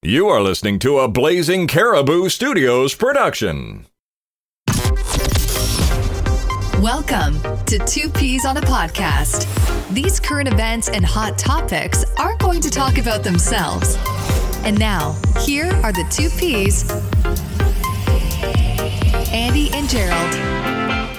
You are listening to a Blazing Caribou Studios production. Welcome to Two Peas on a Podcast. These current events and hot topics aren't going to talk about themselves. And now, here are the Two Peas, Andy and Gerald.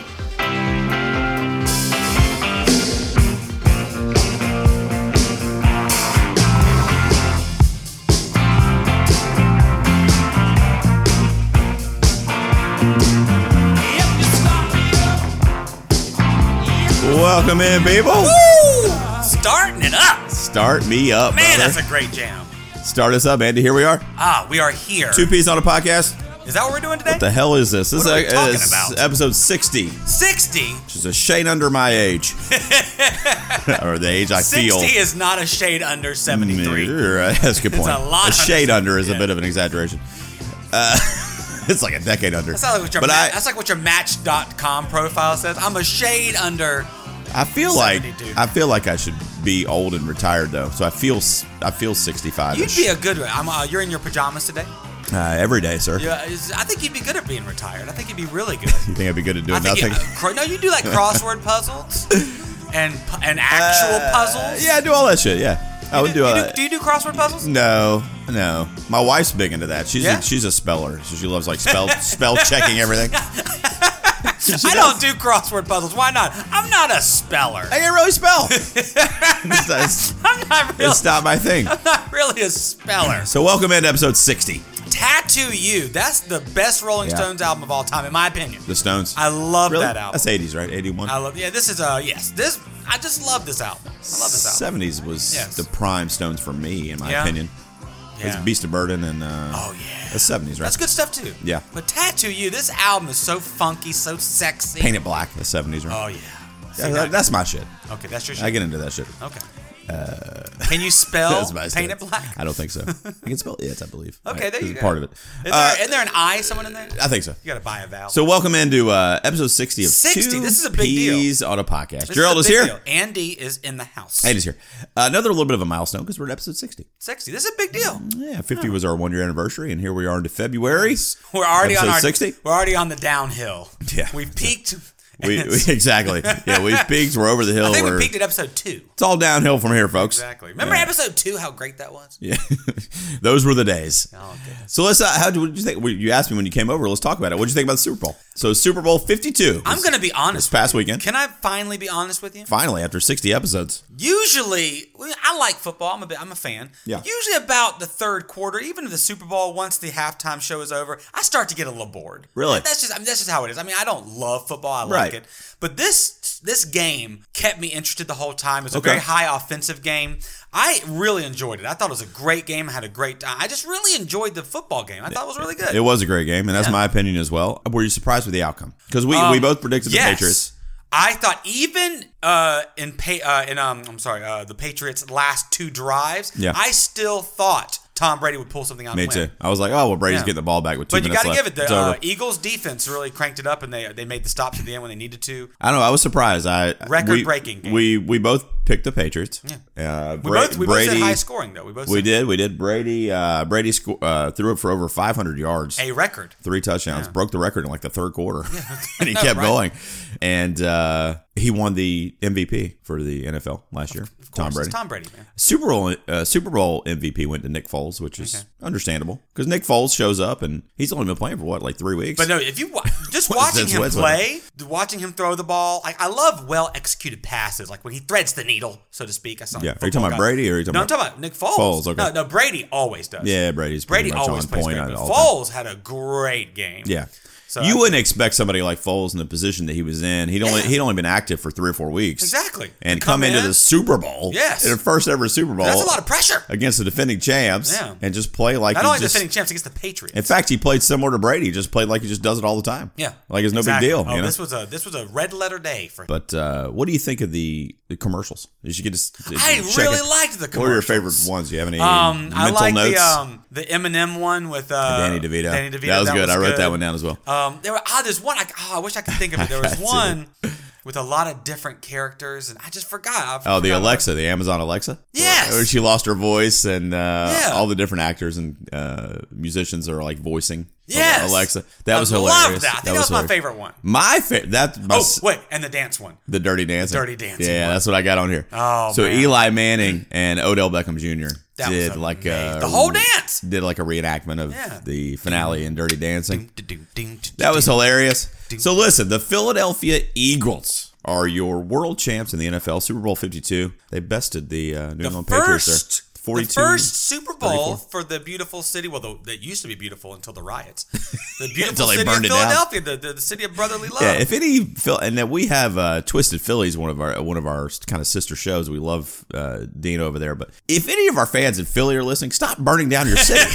Welcome in, people. Woo! Starting it up. Start me up, Man, brother. that's a great jam. Start us up, Andy. Here we are. We are here. Two Peas on a Podcast. Is that what we're doing today? What the hell is this? This What are we talking is about? episode 60, 60? which is a shade under my age. Or the age I 60 feel. is not a shade under 73. You're right. That's a good point. a lot shade under is a yeah. bit of an exaggeration. It's like a decade under. That's like what your, that's like what your Match.com profile says. I'm a shade under. I feel like 72. I feel like I should be old and retired though. So I feel 65. You'd be a good one. You're in your pajamas today? Every day, sir. Yeah, I think you'd be good at being retired. I think you'd be really good. You think I'd be good at doing I think nothing? no, you do like crossword puzzles and actual puzzles. Yeah, I do all that shit. Yeah. I would do all that. Do you do crossword puzzles? No. My wife's big into that. Yeah? She's a speller, so she loves like spell checking everything. I don't do crossword puzzles. Why not? I'm not a speller. I can't really spell. I'm not really. It's not my thing. I'm not really a speller. So welcome into episode 60. Tattoo You. That's the best Rolling Yeah. Stones album of all time, in my opinion. The Stones. I love Really? that album. That's 80s, right? 81. I love. Yeah, this is yes. This I just love this album. I love this album. 70s was Yes. the prime Stones for me, in my Yeah. opinion. It's Yeah. Beast of Burden and Oh yeah. the 70s, right? That's good stuff too. Yeah. But Tattoo You. This album is so funky, so sexy. Paint It Black, the 70s, right? Oh yeah. Yeah, See, that's my shit. okay, that's your shit. I get into that shit. Okay. Can you spell That's my Paint shit. It Black? I don't think so. I can spell it, I believe. Okay, there you go. Part of it. Isn't there an I someone in there? I think so. You gotta buy a vowel. So welcome into episode 60 of 60, Two this is a big deal. Peas on a Podcast. This Gerald is is a big here. deal. Andy is in the house. Andy's here. Another little bit of a milestone because we're at episode 60. 60. This is a big deal. Yeah, 50 was our 1 year anniversary, and here we are into February. We're already on Episode our 60? We're already on the downhill. Yeah. We've peaked. We exactly. Yeah, we've peaked. We're over the hill. I think we peaked at episode 2. It's all downhill from here, folks. Exactly. Remember episode 2? How great that was. Yeah, those were the days. Oh goodness. So let's. What did you think? You asked me when you came over. Let's talk about it. What did you think about the Super Bowl? So Super Bowl 52. I'm gonna be honest. This past weekend. Can I finally be honest with you? Finally, after 60 episodes. Usually, I like football. I'm a fan. Yeah. Usually, about the third quarter, even if the Super Bowl, once the halftime show is over, I start to get a little bored. Really? That's just how it is. I mean, I don't love football. I like Right. it, but this game kept me interested the whole time. It was a Okay. very high offensive game. I really enjoyed it. I thought it was a great game. I had a great time. I just really enjoyed the football game. I thought it was really good. It was a great game, and that's my opinion as well. Were you surprised with the outcome? Because we both predicted the Patriots. I thought even the Patriots' last 2 drives, Yeah. I still thought Tom Brady would pull something out Me and win. too. I was like, oh, well, Brady's Yeah. getting the ball back with 2 But you minutes got to left. give it. It's The over. Eagles' defense really cranked it up, and they made the stops at the end when they needed to. I don't know. I was surprised. Record-breaking game. We both picked the Patriots. Yeah. We both said high scoring, though. We did. Brady threw it for over 500 yards. A record. 3 touchdowns. Broke the record in like the third quarter. And he No, kept right. going. And he won the MVP for the NFL last year. Tom Brady. It's Tom Brady, man. Super Bowl MVP went to Nick Foles, which is understandable because Nick Foles shows up and he's only been playing for like 3 weeks. But no, if you just What watching is him this? play, watching him throw the ball, I love well executed passes, like when he threads the needle, so to speak. I saw Are you talking about Brady or are you talking No, I'm about? talking about Nick Foles. Foles, okay. No, Brady always does. Yeah, Brady Brady pretty much always on plays point great. But all the time. Foles had a great game. Yeah. So You wouldn't expect somebody like Foles in the position that he was in. He'd only been active for 3 or 4 weeks. Exactly. And come into the Super Bowl. Yes. In the first ever Super Bowl. That's a lot of pressure. Against the defending champs. Yeah. And just play like Not he only just. defending champs against the Patriots. In fact, he played similar to Brady. He just played like he just does it all the time. Yeah. Like it's no Exactly. big deal. Oh, you know? this was a red letter day for him. But what do you think of the commercials? You should get I really liked the commercials. What are your favorite ones? Do you have any I mental like notes? the Eminem one with Danny DeVito. Danny DeVito. That was good. I wrote that one down as well. There's one. I wish I could think of it. There was one with a lot of different characters, and I just forgot. The Alexa, the Amazon Alexa? Yes. Where she lost her voice, and all the different actors and musicians are like voicing Alexa. That was hilarious. I love that. I think that was my favorite one. My favorite. And the dance one. The Dirty Dancing. Dirty Dancing. Yeah, that's what I got on here. Oh, so man. Eli Manning and Odell Beckham Jr. did the whole dance. Did like a reenactment of the finale in Dirty Dancing. Ding, that was hilarious. So listen, the Philadelphia Eagles are your world champs in the NFL Super Bowl 52. They bested the New England Patriots there. 42, the first Super Bowl 34. for the beautiful city. Well, that used to be beautiful until the riots. The beautiful they city of burned it down. Philadelphia, the city of brotherly love. Yeah, if any, and then we have Twisted Phillies, one of our kind of sister shows. We love Dean over there. But if any of our fans in Philly are listening, stop burning down your city.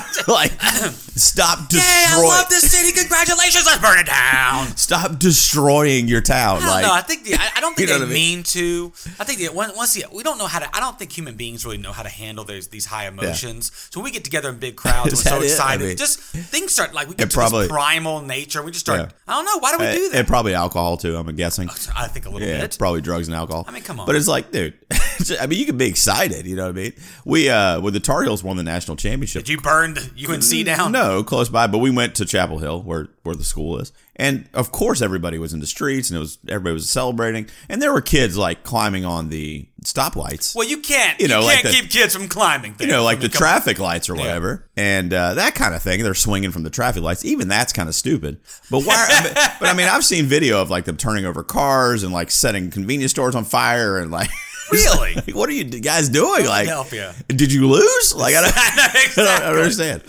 Stop destroying. Hey, I love this city. Congratulations, let's burn it down. Stop destroying your town. I don't think they mean? mean to. I think we don't know how to. I don't think human beings really know how to handle these high emotions. So when we get together in big crowds, and we're so excited. Just things start we get to this primal nature. We just start. I don't know. Why do we do that? And probably alcohol too. I'm guessing. I think a little bit. Probably drugs and alcohol. I mean, come on. But it's like, dude. I mean, you can be excited. You know what I mean? We when the Tar Heels won the national championship. Did you burn UNC down? No, close by. But we went to Chapel Hill, where the school is. And of course, everybody was in the streets, and everybody was celebrating. And there were kids climbing on the stoplights. Well, you can't keep kids from climbing things. The traffic lights or whatever, and that kind of thing. They're swinging from the traffic lights. Even that's kind of stupid. But why? But I mean, I've seen video of them turning over cars and setting convenience stores on fire and Really? What are you guys doing? Philadelphia. Did you lose? I exactly. don't understand.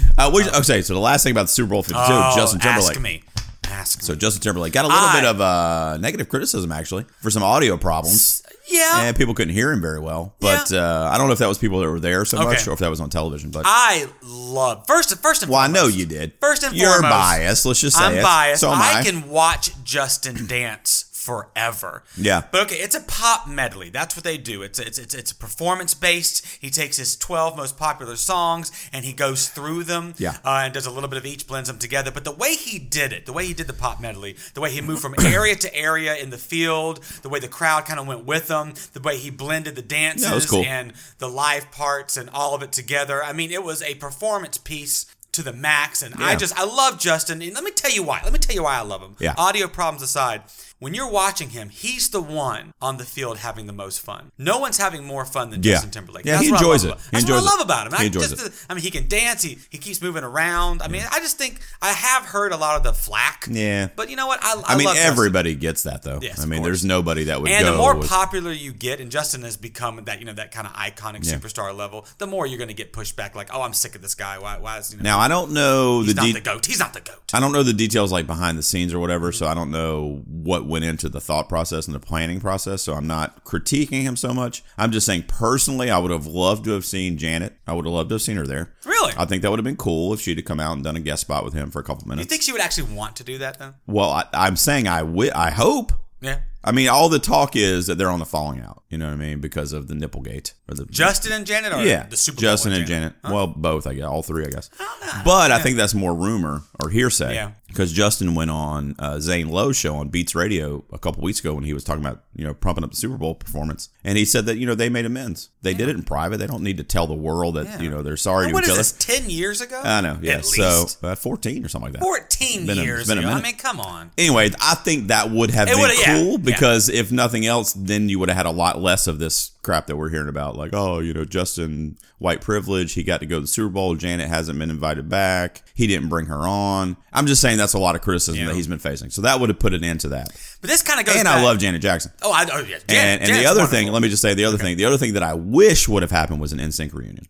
Okay, so the last thing about the Super Bowl 52, Justin Timberlake. Ask me. So Justin Timberlake got a little bit of negative criticism, actually, for some audio problems. Yeah. And people couldn't hear him very well. But I don't know if that was people that were there so much or if that was on television. But I love, first and foremost. Well, I know you did. First and You're foremost. biased. Let's just say I'm biased. So am I. I can watch Justin dance forever. Yeah. But okay, it's a pop medley. That's what they do. It's a performance based. He takes his 12 most popular songs and he goes through them. Yeah. And does a little bit of each, blends them together. But the way he did it, the way he did the pop medley, the way he moved from area to area in the field, the way the crowd kind of went with him, the way he blended the dances and the live parts and all of it together. I mean, it was a performance piece to the max, and I love Justin. And let me tell you why. I love him. Yeah. Audio problems aside, when you're watching him, he's the one on the field having the most fun. No one's having more fun than Justin Timberlake. Yeah, That's he what enjoys I it. love That's what I love about him. He enjoys it. I mean, he can dance. He keeps moving around. I mean, I just think I have heard a lot of the flack. Yeah. But you know what? I mean, love Justin. everybody gets that though. Yes, I mean, of there's course. nobody that would And go. the more popular you get, and Justin has become that kind of iconic superstar level, the more you're going to get pushed back. Like, oh, I'm sick of this guy. Why is Now I don't know he's not the GOAT. He's not the GOAT. I don't know the details behind the scenes or whatever, so I don't know what went into the thought process and the planning process. So I'm not critiquing him so much. I'm just saying personally, I would have loved to have seen Janet. I would have loved to have seen her there. Really? I think that would have been cool if she'd have come out and done a guest spot with him for a couple minutes. You think she would actually want to do that though? Well, I'm saying I hope. Yeah. I mean, all the talk is that they're on the falling out. You know what I mean? Because of the Nipplegate. Or Justin and Janet, or the Super Bowl Justin and Janet. Huh? Well, both, I guess. All three, I guess. But I think that's more rumor or hearsay. Yeah. Because Justin went on Zane Lowe's show on Beats Radio a couple weeks ago when he was talking about, pumping up the Super Bowl performance. And he said that, they made amends. They did it in private. They don't need to tell the world that, they're sorry to each other. What is this, 10 years ago? I know, yeah. At least. So, 14 or something like that. 14 years ago. I mean, come on. Anyway, I think that would have been cool because if nothing else, then you would have had a lot less of this crap that we're hearing about. Like, Justin, white privilege, he got to go to the Super Bowl. Janet hasn't been invited back. He didn't bring her on. I'm just saying that's a lot of criticism that he's been facing. So that would have put an end to that. But this kind of goes back. I love Janet Jackson. Yeah. And the other thing, let me just say the other thing. The other thing that I wish would have happened was an NSYNC reunion.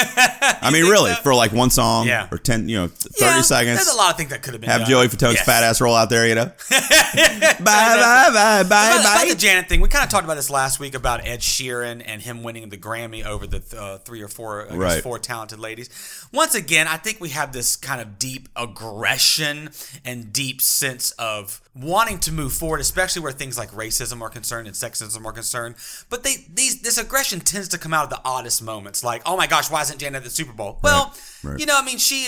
I mean, really, for like one song or 10, 30 seconds. There's a lot of things that could have been Have done. Joey Fatone's fat ass roll out there, Bye. About the Janet thing, we kind of talked about this last week about Ed Sheeran and him winning the Grammy over the 3 or 4 four talented ladies. Once again, I think we have this kind of deep aggression and deep sense of wanting to move forward, especially where things like racism are concerned and sexism are concerned. But this aggression tends to come out of the oddest moments, like, oh my gosh, why isn't Janet at the Super Bowl? Well, right. I mean, she isn't.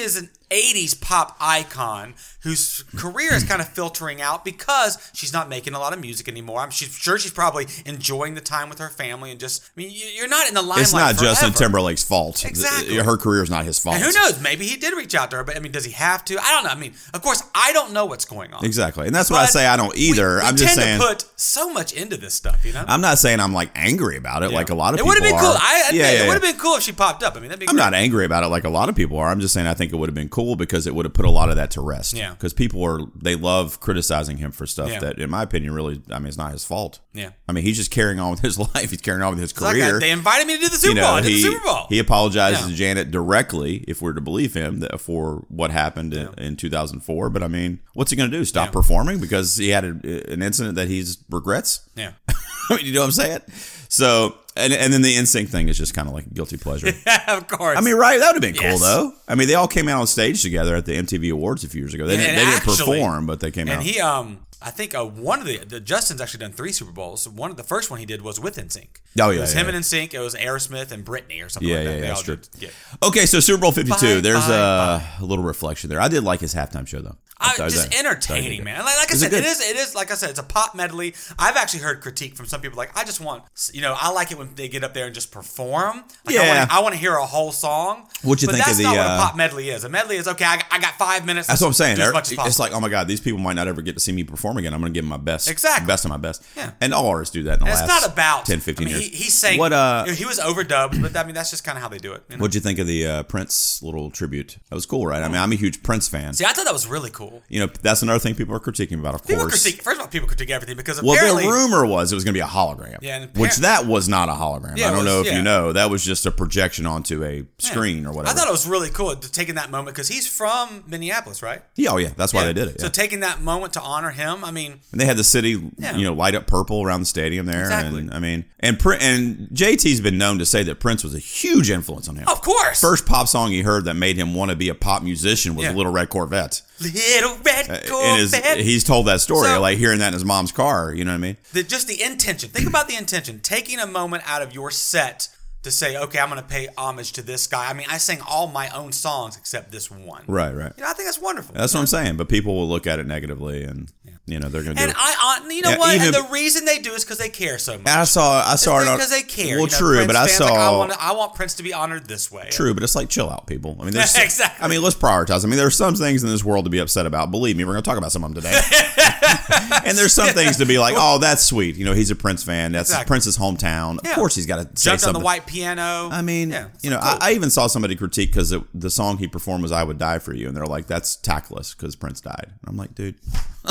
80s pop icon whose career is kind of filtering out because she's not making a lot of music anymore. I'm sure she's probably enjoying the time with her family and just, I mean, you're not in the limelight It's not forever. Justin Timberlake's fault. Exactly. Her career is not his fault. And who knows? Maybe he did reach out to her, but I mean, does he have to? I don't know. I mean, of course, I don't know what's going on. Exactly. And that's what I say I don't either. I'm just saying. We tend to put so much into this stuff, you know? I'm not saying I'm like angry about it like a lot of people are. It would have been cool. It would have been cool if she popped up. I mean, that'd be I'm not angry about it like a lot of people are. I'm just saying I think it would have been cool because it would have put a lot of that to rest. Yeah. Because they love criticizing him for stuff that, in my opinion, really, I mean, it's not his fault. Yeah. I mean, he's just carrying on with his life. He's carrying on with his career. Like they invited me to do the Super Bowl. I did the Super Bowl. He apologized to Janet directly, if we're to believe him, for what happened in 2004. But I mean, what's he going to do? Stop performing because he had an incident that he regrets? Yeah. I mean, you know what I'm saying? So, and then the NSYNC thing is just kind of like a guilty pleasure. Yeah, of course. I mean, right? That would have been cool, though. I mean, they all came out on stage together at the MTV Awards a few years ago. They didn't perform, but they came out. And he, I think one of the Justin's actually done 3 Super Bowls. The first one he did was with NSYNC. Oh, yeah. It was him and NSYNC. It was Aerosmith and Britney or something like that. Yeah, that's true. Okay, so Super Bowl 52. There's a little reflection there. I did like his halftime show, though. Just entertaining, man. Like I said, it is. Like I said, it's a pop medley. I've actually heard critique from some people like, I just want, I like it when they get up there and just perform. Like, I want to hear a whole song. What you think of the? That's not what a pop medley is. A medley is okay. I got 5 minutes. That's what I'm saying. As much as it's like, oh my god, these people might not ever get to see me perform again. I'm going to give them my best. Exactly. Best of my best. Yeah. And all artists do that in the last. It's not about 10, 15 years. He's saying he was overdubbed, but I mean that's just kind of how they do it. What'd you think of the Prince little tribute? That was cool, right? I mean, I'm a huge Prince fan. See, I thought that was really cool. That's another thing people are critiquing about, of course. First of all, people critique everything because apparently... Well, the rumor was it was going to be a hologram, which that was not a hologram. I don't know if you know. That was just a projection onto a screen or whatever. I thought it was really cool taking that moment because he's from Minneapolis, right? Yeah, oh yeah, that's why they did it. So taking that moment to honor him, I mean... And they had the city, light up purple around the stadium there. Exactly. And I mean, and JT's been known to say that Prince was a huge influence on him. Of course. First pop song he heard that made him want to be a pop musician was Little Red Corvette. Little Red Corvette. He's told that story, like hearing that in his mom's car. You know what I mean? Just the intention. Think about the intention. Taking a moment out of your set to say, okay, I'm going to pay homage to this guy. I mean, I sang all my own songs except this one. Right. I think that's wonderful. That's what I'm saying. But people will look at it negatively, and they're going to do it. And what? And the reason they do is because they care so much. And I saw it because they care. Well, true, Prince but I saw. Like, I want Prince to be honored this way. True, but it's like chill out, people. I mean, exactly. I mean, let's prioritize. I mean, there's some things in this world to be upset about. Believe me, we're going to talk about some of them today. And there's some things to be like, oh, that's sweet. He's a Prince fan. That's Prince's hometown. Of course, he's got to say Jumped something. on the white piano. I mean, cool. I even saw somebody critique because the song he performed was "I Would Die for You," and they're like, "That's tactless because Prince died." And I'm like, dude.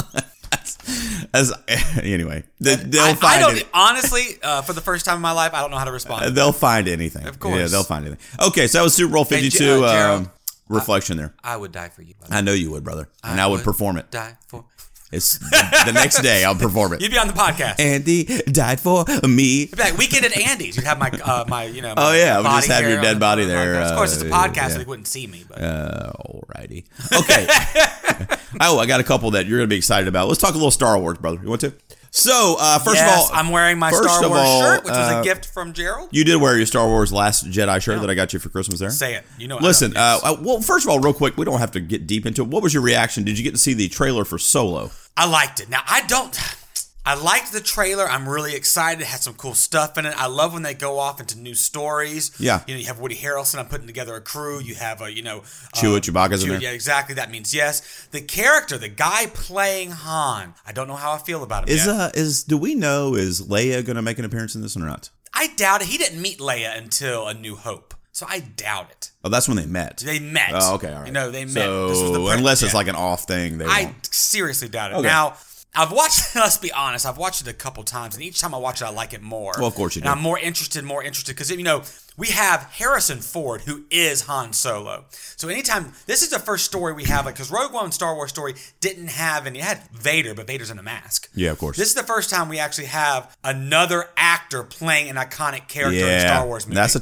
Anyway, they'll find honestly, for the first time in my life, I don't know how to respond. They'll find anything. Of course, they'll find anything. Okay, so that was Super Bowl 52 reflection there. I would die for you. I know you would, brother, and I would perform it. Die for. It's the next day. I'll perform it. You'd be on the podcast. Andy died for me. It'd be like Weekend at Andy's. You'd have my oh yeah, we just have your dead body there. Of course, it's a podcast, so they wouldn't see me. But. Alrighty. Okay. I got a couple that you're gonna be excited about. Let's talk a little Star Wars, brother. You want to? So, first of all, I'm wearing my Star Wars shirt, which was a gift from Gerald. You did wear your Star Wars Last Jedi shirt that I got you for Christmas there? Say it. Listen, well, first of all, real quick, we don't have to get deep into it. What was your reaction? Did you get to see the trailer for Solo? I liked it. Now, I liked the trailer. I'm really excited. It had some cool stuff in it. I love when they go off into new stories. Yeah. You have Woody Harrelson. I'm putting together a crew. You have Chewbacca's in there. Yeah, exactly. That means yes. The character, the guy playing Han, I don't know how I feel about him yet. Do we know, is Leia going to make an appearance in this or not? I doubt it. He didn't meet Leia until A New Hope. So I doubt it. Oh, that's when they met. They met. Oh, okay, all right. They met. So, this was the unless it's like an off thing, I seriously doubt it. Okay. Now, I've watched, let's be honest, I've watched it a couple times, and each time I watch it, I like it more. Well, of course you do. And I'm more interested, because, we have Harrison Ford, who is Han Solo. So anytime, this is the first story we have, because Rogue One Star Wars story didn't have any, it had Vader, but Vader's in a mask. Yeah, of course. This is the first time we actually have another actor playing an iconic character in a Star Wars movie. That's a tough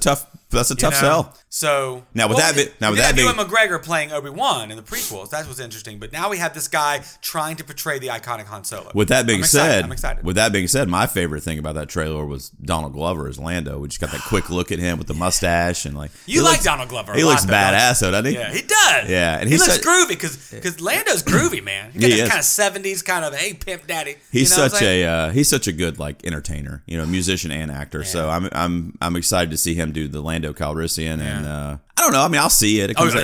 That's a tough sell. So now with that being Ewan McGregor playing Obi-Wan in the prequels, that was interesting. But now we have this guy trying to portray the iconic Han Solo. With that being said, I'm excited. With that being said, my favorite thing about that trailer was Donald Glover as Lando. We just got that quick look at him with the mustache and like. You like Donald Glover? He looks badass, though, doesn't he? Yeah, he does. Yeah, and he looks groovy because Lando's groovy, man. He got that kind of '70s kind of pimp daddy. He's such a good like entertainer, musician and actor. Yeah. So I'm excited to see him do the Lando Calrissian and. I don't know. I mean, I'll see it. It comes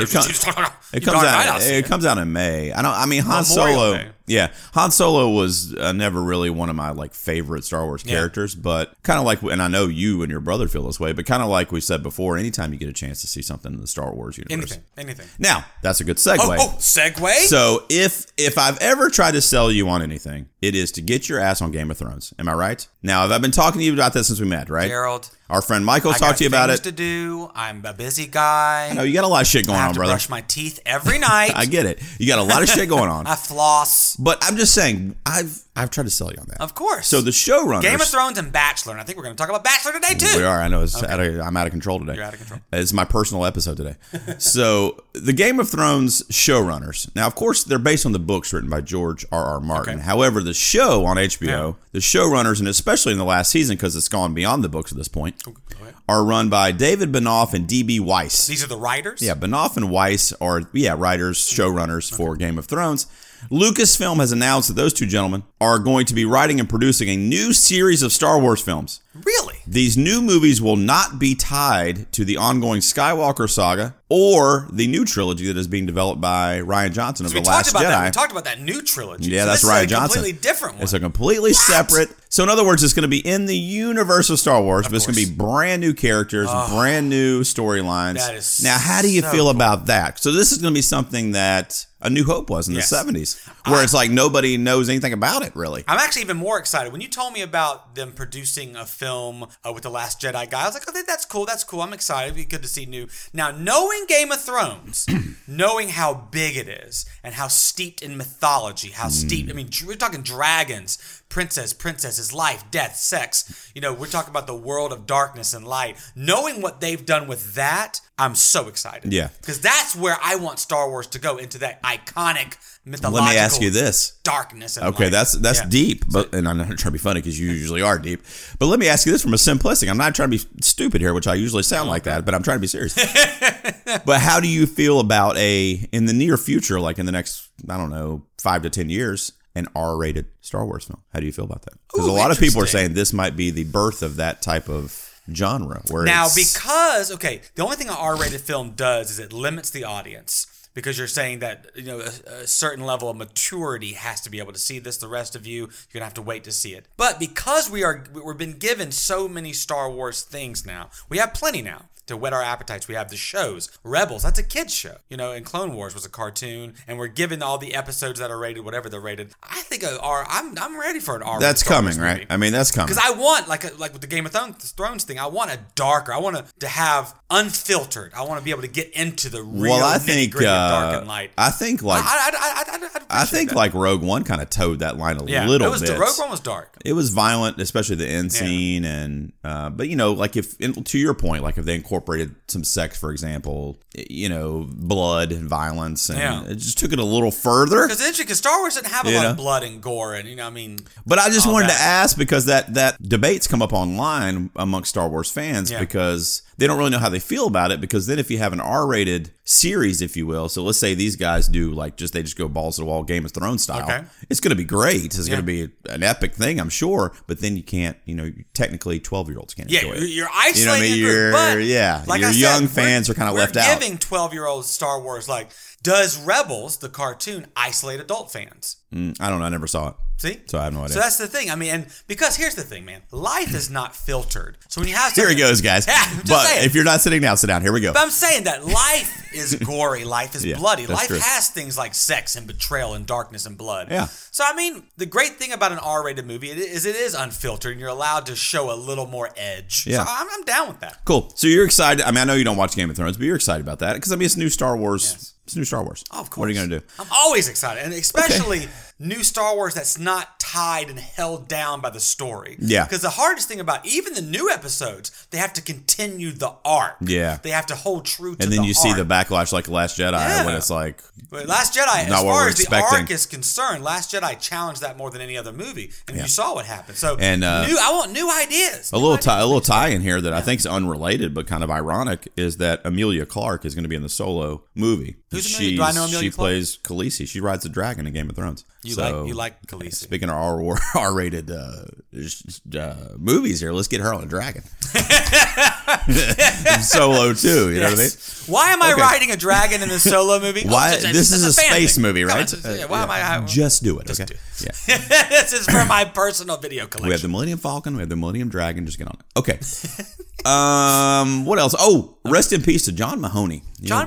out in May. Han Solo. Yeah, Han Solo was never really one of my like favorite Star Wars characters, but kind of like, and I know you and your brother feel this way, but kind of like we said before, anytime you get a chance to see something in the Star Wars universe, anything. Now that's a good segue. Segue. So if I've ever tried to sell you on anything, it is to get your ass on Game of Thrones. Am I right? Now, I've been talking to you about this since we met, right? Gerald. Our friend Michael's talked to you about it. I got things to do. I'm a busy guy. I know you got a lot of shit going on, brother. I have to brush my teeth every night. I get it. You got a lot of shit going on. I floss. But I'm just saying, I've tried to sell you on that. Of course. So the showrunners, Game of Thrones and Bachelor, and I think we're going to talk about Bachelor today too. We are. I know. I'm out of control today. You're out of control. It's my personal episode today. So the Game of Thrones showrunners. Now, of course, they're based on the books written by George R.R. Martin. Okay. However, the show on HBO, the showrunners, and especially in the last season, because it's gone beyond the books at this point, are run by David Benioff and D.B. Weiss. These are the writers? Yeah, Benioff and Weiss are writers, showrunners for Game of Thrones. Lucasfilm has announced that those two gentlemen are going to be writing and producing a new series of Star Wars films. Really? These new movies will not be tied to the ongoing Skywalker saga or the new trilogy that is being developed by Rian Johnson of The Last Jedi. We talked about that new trilogy. Yeah, that's Rian Johnson. It's a completely different one. It's a completely separate. So in other words, it's going to be in the universe of Star Wars, but it's going to be brand new characters, brand new storylines. That is now, how do you feel about that? So this is going to be something that A New Hope was in the 70s, where it's like nobody knows anything about it, really. I'm actually even more excited. When you told me about them producing a film with The Last Jedi guy, I was like, oh, that's cool. That's cool. I'm excited. It'd be good to see new. Now, knowing Game of Thrones, knowing how big it is and how steeped in mythology, steeped, I mean, we're talking dragons, princesses, life, death, sex. We're talking about the world of darkness and light. Knowing what they've done with that, I'm so excited. Yeah. Because that's where I want Star Wars to go, into that iconic mythological. Let me ask you this. Darkness and okay, light. that's deep, and I'm not trying to be funny because you usually are deep. But let me ask you this from a simplistic. I'm not trying to be stupid here, which I usually sound like that, but I'm trying to be serious. But how do you feel about in the near future, like in the next, 5 to 10 years, an R-rated Star Wars film? How do you feel about that? Because a lot of people are saying this might be the birth of that type of genre. Because the only thing an R-rated film does is it limits the audience. Because you're saying that a certain level of maturity has to be able to see this. The rest of you're gonna have to wait to see it. But because we've been given so many Star Wars things now, we have plenty now to whet our appetites. We have the shows. Rebels, that's a kid's show. And Clone Wars was a cartoon, and we're given all the episodes that are rated, whatever they're rated. I think I'm ready for an R. That's coming, right? I mean, that's coming. Because I want, like with the Game of Thrones thing, I want a darker. I want to have unfiltered. I want to be able to get into the real nitty-gritty of dark and light. I think like Rogue One kind of towed that line a little bit. Rogue One was dark. It was violent, especially the end scene, and but like to your point, like if they incorporated some sex, for example, blood and violence, and it just took it a little further. Because Star Wars didn't have a lot of blood and gore, and But I just wanted to ask, because that debate's come up online amongst Star Wars fans because they don't really know how they feel about it. Because then if you have an R-rated series, if you will, so let's say these guys do they just go balls to the wall Game of Thrones style, it's going to be great. It's going to be an epic thing, I'm sure. But then you can't, technically 12-year-olds can't enjoy it. You're isolating your group. Like your young fans are kind of left out. We're giving 12-year-olds Star Wars. Like, does Rebels, the cartoon, isolate adult fans? I don't know. I never saw it. See? So I have no idea. So that's the thing. I mean, and because here's the thing, man. Life is not filtered. So when you have here he goes, guys. But if you're not sitting down, sit down. Here we go. But I'm saying that life is gory. Life is bloody. Life has things like sex and betrayal and darkness and blood. Yeah. So, I mean, the great thing about an R-rated movie is it is unfiltered and you're allowed to show a little more edge. Yeah. So I'm down with that. Cool. So you're excited. I mean, I know you don't watch Game of Thrones, but you're excited about that because, it's new Star Wars. Yes. It's new Star Wars. Oh, of course. What are you going to do? I'm always excited. And especially new Star Wars that's not tied and held down by the story. Yeah. Because the hardest thing about even the new episodes, they have to continue the arc. Yeah. They have to hold true to the arc. And then you see the backlash like Last Jedi when it's like... But Last Jedi, as far as the arc is concerned, Last Jedi challenged that more than any other movie. And you saw what happened. So I want new ideas. A little tie in here that I think is unrelated but kind of ironic is that Emilia Clarke is going to be in the Solo movie. Who's Emilia? Do I know Emilia She plays Khaleesi. She rides the dragon in Game of Thrones. You like Khaleesi. Speaking of R-rated movies here, let's get her on a dragon. Solo too, you know what I mean? Why am I riding a dragon in the Solo movie? Why? This is a space movie, right? Why am I? Just do it, okay? Yeah. This is for my personal video collection. We have the Millennium Falcon. We have the Millennium Dragon. Just get on it. Okay. What else? Oh, rest in peace to John Mahoney.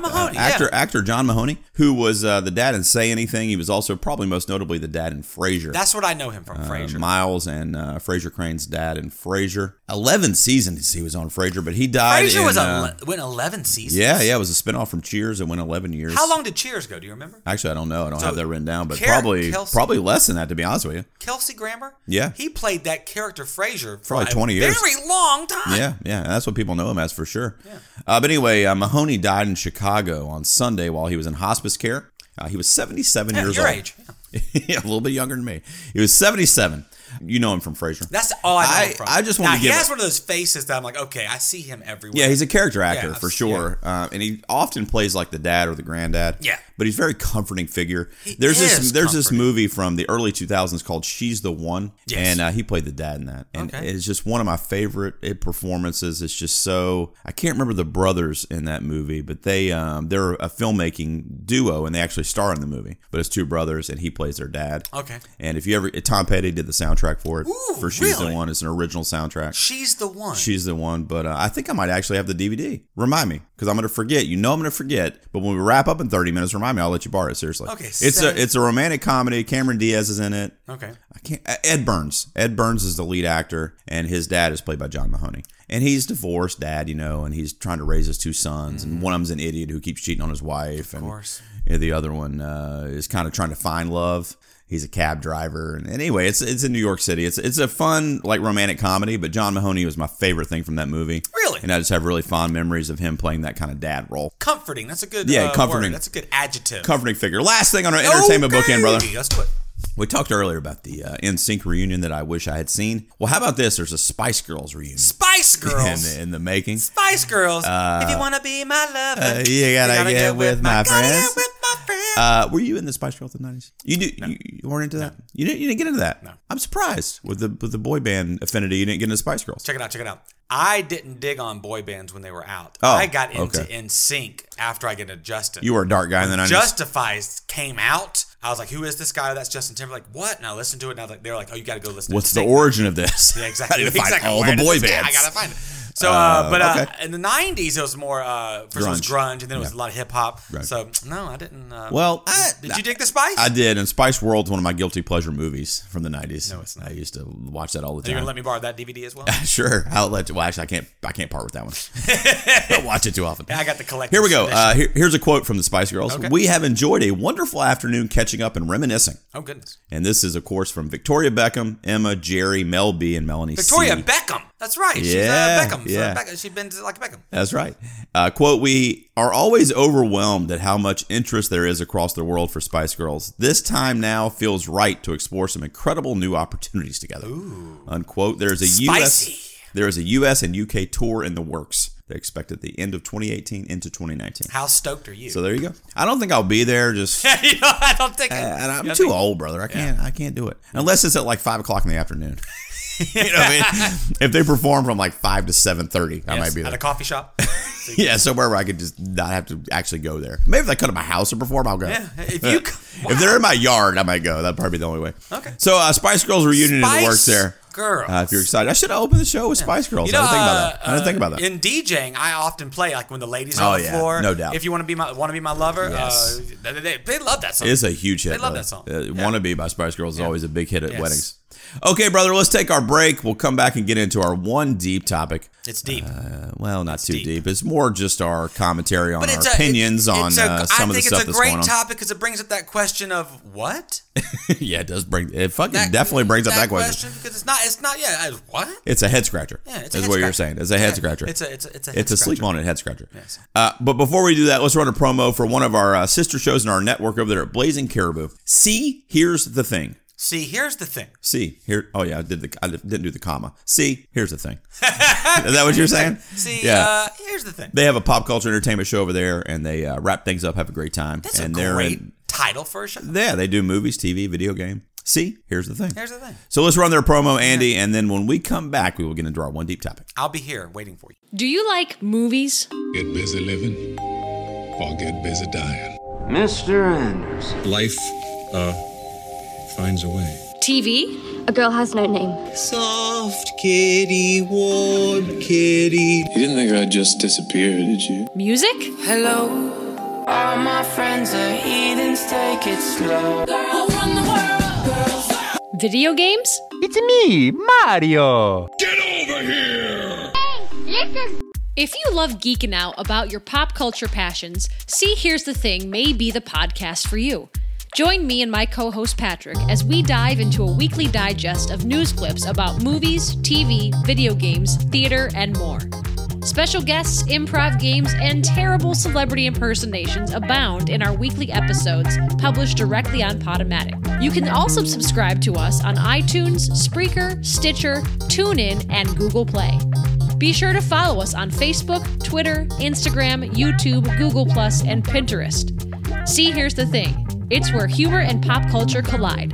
Actor John Mahoney, who was the dad in Say Anything. He was also probably most notably the dad in Frasier. That's what I know him from, Frasier. Miles and Frasier Crane's dad in Frasier. 11 seasons he was on Frasier, but he died Frasier went 11 seasons? Yeah, it was a spinoff from Cheers. It went 11 years. How long did Cheers go? Do you remember? Actually, I don't know. I don't have that written down, but probably less than that, to be honest with you. Kelsey Grammer? Yeah. He played that character Frasier for probably 20 years. Very long time. Yeah. That's what people know him as for sure. Yeah. But anyway, Mahoney died in Chicago on Sunday while he was in hospice care. He was 77 years old. Your age. Yeah, a little bit younger than me. He was 77. You know him from Frasier. That's all I know him from. I just want to give. He has one of those faces that I'm like, okay, I see him everywhere. Yeah, he's a character actor for sure, and he often plays like the dad or the granddad. Yeah, but he's a very comforting figure. There's this movie from the early 2000s called She's the One, and he played the dad in that, and it's just one of my favorite performances. It's just so I can't remember the brothers in that movie, but they're a filmmaking duo, and they actually star in the movie. But it's two brothers, and he plays their dad. Okay, and if you ever Tom Petty did the soundtrack for it. Ooh, for She's the One. It's an original soundtrack. She's the One. She's the One. But I think I might actually have the DVD. Remind me, because I'm going to forget. You know I'm going to forget. But when we wrap up in 30 minutes, remind me. I'll let you borrow it. Seriously. Okay. It's a romantic comedy. Cameron Diaz is in it. Okay. Ed Burns. Ed Burns is the lead actor, and his dad is played by John Mahoney. And he's divorced dad, and he's trying to raise his two sons. And one of them's an idiot who keeps cheating on his wife. Of course. And the other one is kind of trying to find love. He's a cab driver, and anyway, it's in New York City. It's a fun romantic comedy, but John Mahoney was my favorite thing from that movie. Really, and I just have really fond memories of him playing that kind of dad role. Comforting. That's a good comforting. Word. That's a good adjective. Comforting figure. Last thing on our entertainment bookend, brother. Let's do it. We talked earlier about the NSYNC reunion that I wish I had seen. Well, how about this? There's a Spice Girls reunion. Spice Girls in the making. Spice Girls. If you want to be my lover, you gotta get with my friends. Were you in the Spice Girls in the 90s? You weren't into that? You didn't get into that? No. I'm surprised with the boy band affinity. You didn't get into Spice Girls. Check it out. I didn't dig on boy bands when they were out. Oh, I got into NSYNC after I get into Justin. You were a dark guy in the 90s. Justified came out. I was like, who is this guy? That's Justin Timberlake. What? And I listened to it, and they were like, oh, you got to go listen to it. What's the origin of this? Yeah, exactly. I find all the boy bands. I got to find it. So, in the 90s, it was more, first it was grunge, and then it was a lot of hip hop. Right. So, no, I didn't. Did you dig the Spice? I did, and Spice World's one of my guilty pleasure movies from the 90s. No, it's not. I used to watch that all the time. Are you going to let me borrow that DVD as well? Sure. I'll let you. Well, actually, I can't part with that one. I don't watch it too often. Yeah, I got the collection. Here we go. Here's a quote from the Spice Girls. Okay. We have enjoyed a wonderful afternoon catching up and reminiscing. Oh, goodness. And this is, of course, from Victoria Beckham, Emma, Jerry, Mel B, and Melanie Victoria C. Beckham. That's right. She's Beckham. Yeah. She's been like Beckham. That's right. Quote, we are always overwhelmed at how much interest there is across the world for Spice Girls. This time now feels right to explore some incredible new opportunities together. Ooh. Unquote. There is a US and UK tour in the works. They expect at the end of 2018 into 2019. How stoked are you? So there you go. I don't think I'll be there. Just I don't think. And I'm too old, brother. I can't do it unless it's at like 5 o'clock in the afternoon. You know what I mean? If they perform from like 5 to 7:30, I might be there. At a coffee shop. Yeah, somewhere where I could just not have to actually go there. Maybe if they come to my house or perform, I'll go. Yeah, if they're in my yard, I might go. That'd probably be the only way. Okay. So Spice Girls reunion in the works there. Girls. If you're excited, I should have opened the show with Spice Girls. I didn't think about that. In DJing, I often play like when the ladies are on the floor. No doubt. If you want to be my lover, they love that song. It's a huge hit. They love that song. Wanna Be by Spice Girls is always a big hit at weddings. Okay, brother, let's take our break. We'll come back and get into our one deep topic. It's deep. Well, not too deep. It's more just our commentary on our opinions on some of the stuff that's going on. I think it's a great topic because it brings up that question of what? Yeah, it does bring. It fucking definitely brings up that question. Because it's not. Yeah, what? It's a head scratcher. Yeah, it's a head scratcher. What you're saying. It's a head scratcher. It's a sleep on it head scratcher. Yes. But before we do that, let's run a promo for one of our sister shows in our network over there at Blazing Caribou. See, here's the thing. See, here's the thing. See, here. Oh, yeah, I didn't do the comma. See, here's the thing. Is that what you're saying? See, here's the thing. They have a pop culture entertainment show over there, and they wrap things up, have a great time. That's a great title for a show. Yeah, they do movies, TV, video game. See, here's the thing. Here's the thing. So let's run their promo, Andy, and then when we come back, we will get into our one deep topic. I'll be here waiting for you. Do you like movies? Get busy living or get busy dying. Mr. Anderson. Life, finds a way. TV? A Girl Has No Name. Soft kitty, warm kitty. You didn't think I'd just disappear, did you? Music? Hello, all my friends are heathens, take it slow. Girl, run the world. Girls. Video games? It's me, Mario. Get over here! Hey, listen. If you love geeking out about your pop culture passions, See Here's the Thing may be the podcast for you. Join me and my co-host Patrick as we dive into a weekly digest of news clips about movies, TV, video games, theater, and more. Special guests, improv games, and terrible celebrity impersonations abound in our weekly episodes published directly on Podomatic. You can also subscribe to us on iTunes, Spreaker, Stitcher, TuneIn, and Google Play. Be sure to follow us on Facebook, Twitter, Instagram, YouTube, Google+, and Pinterest. See, here's the thing. It's where humor and pop culture collide.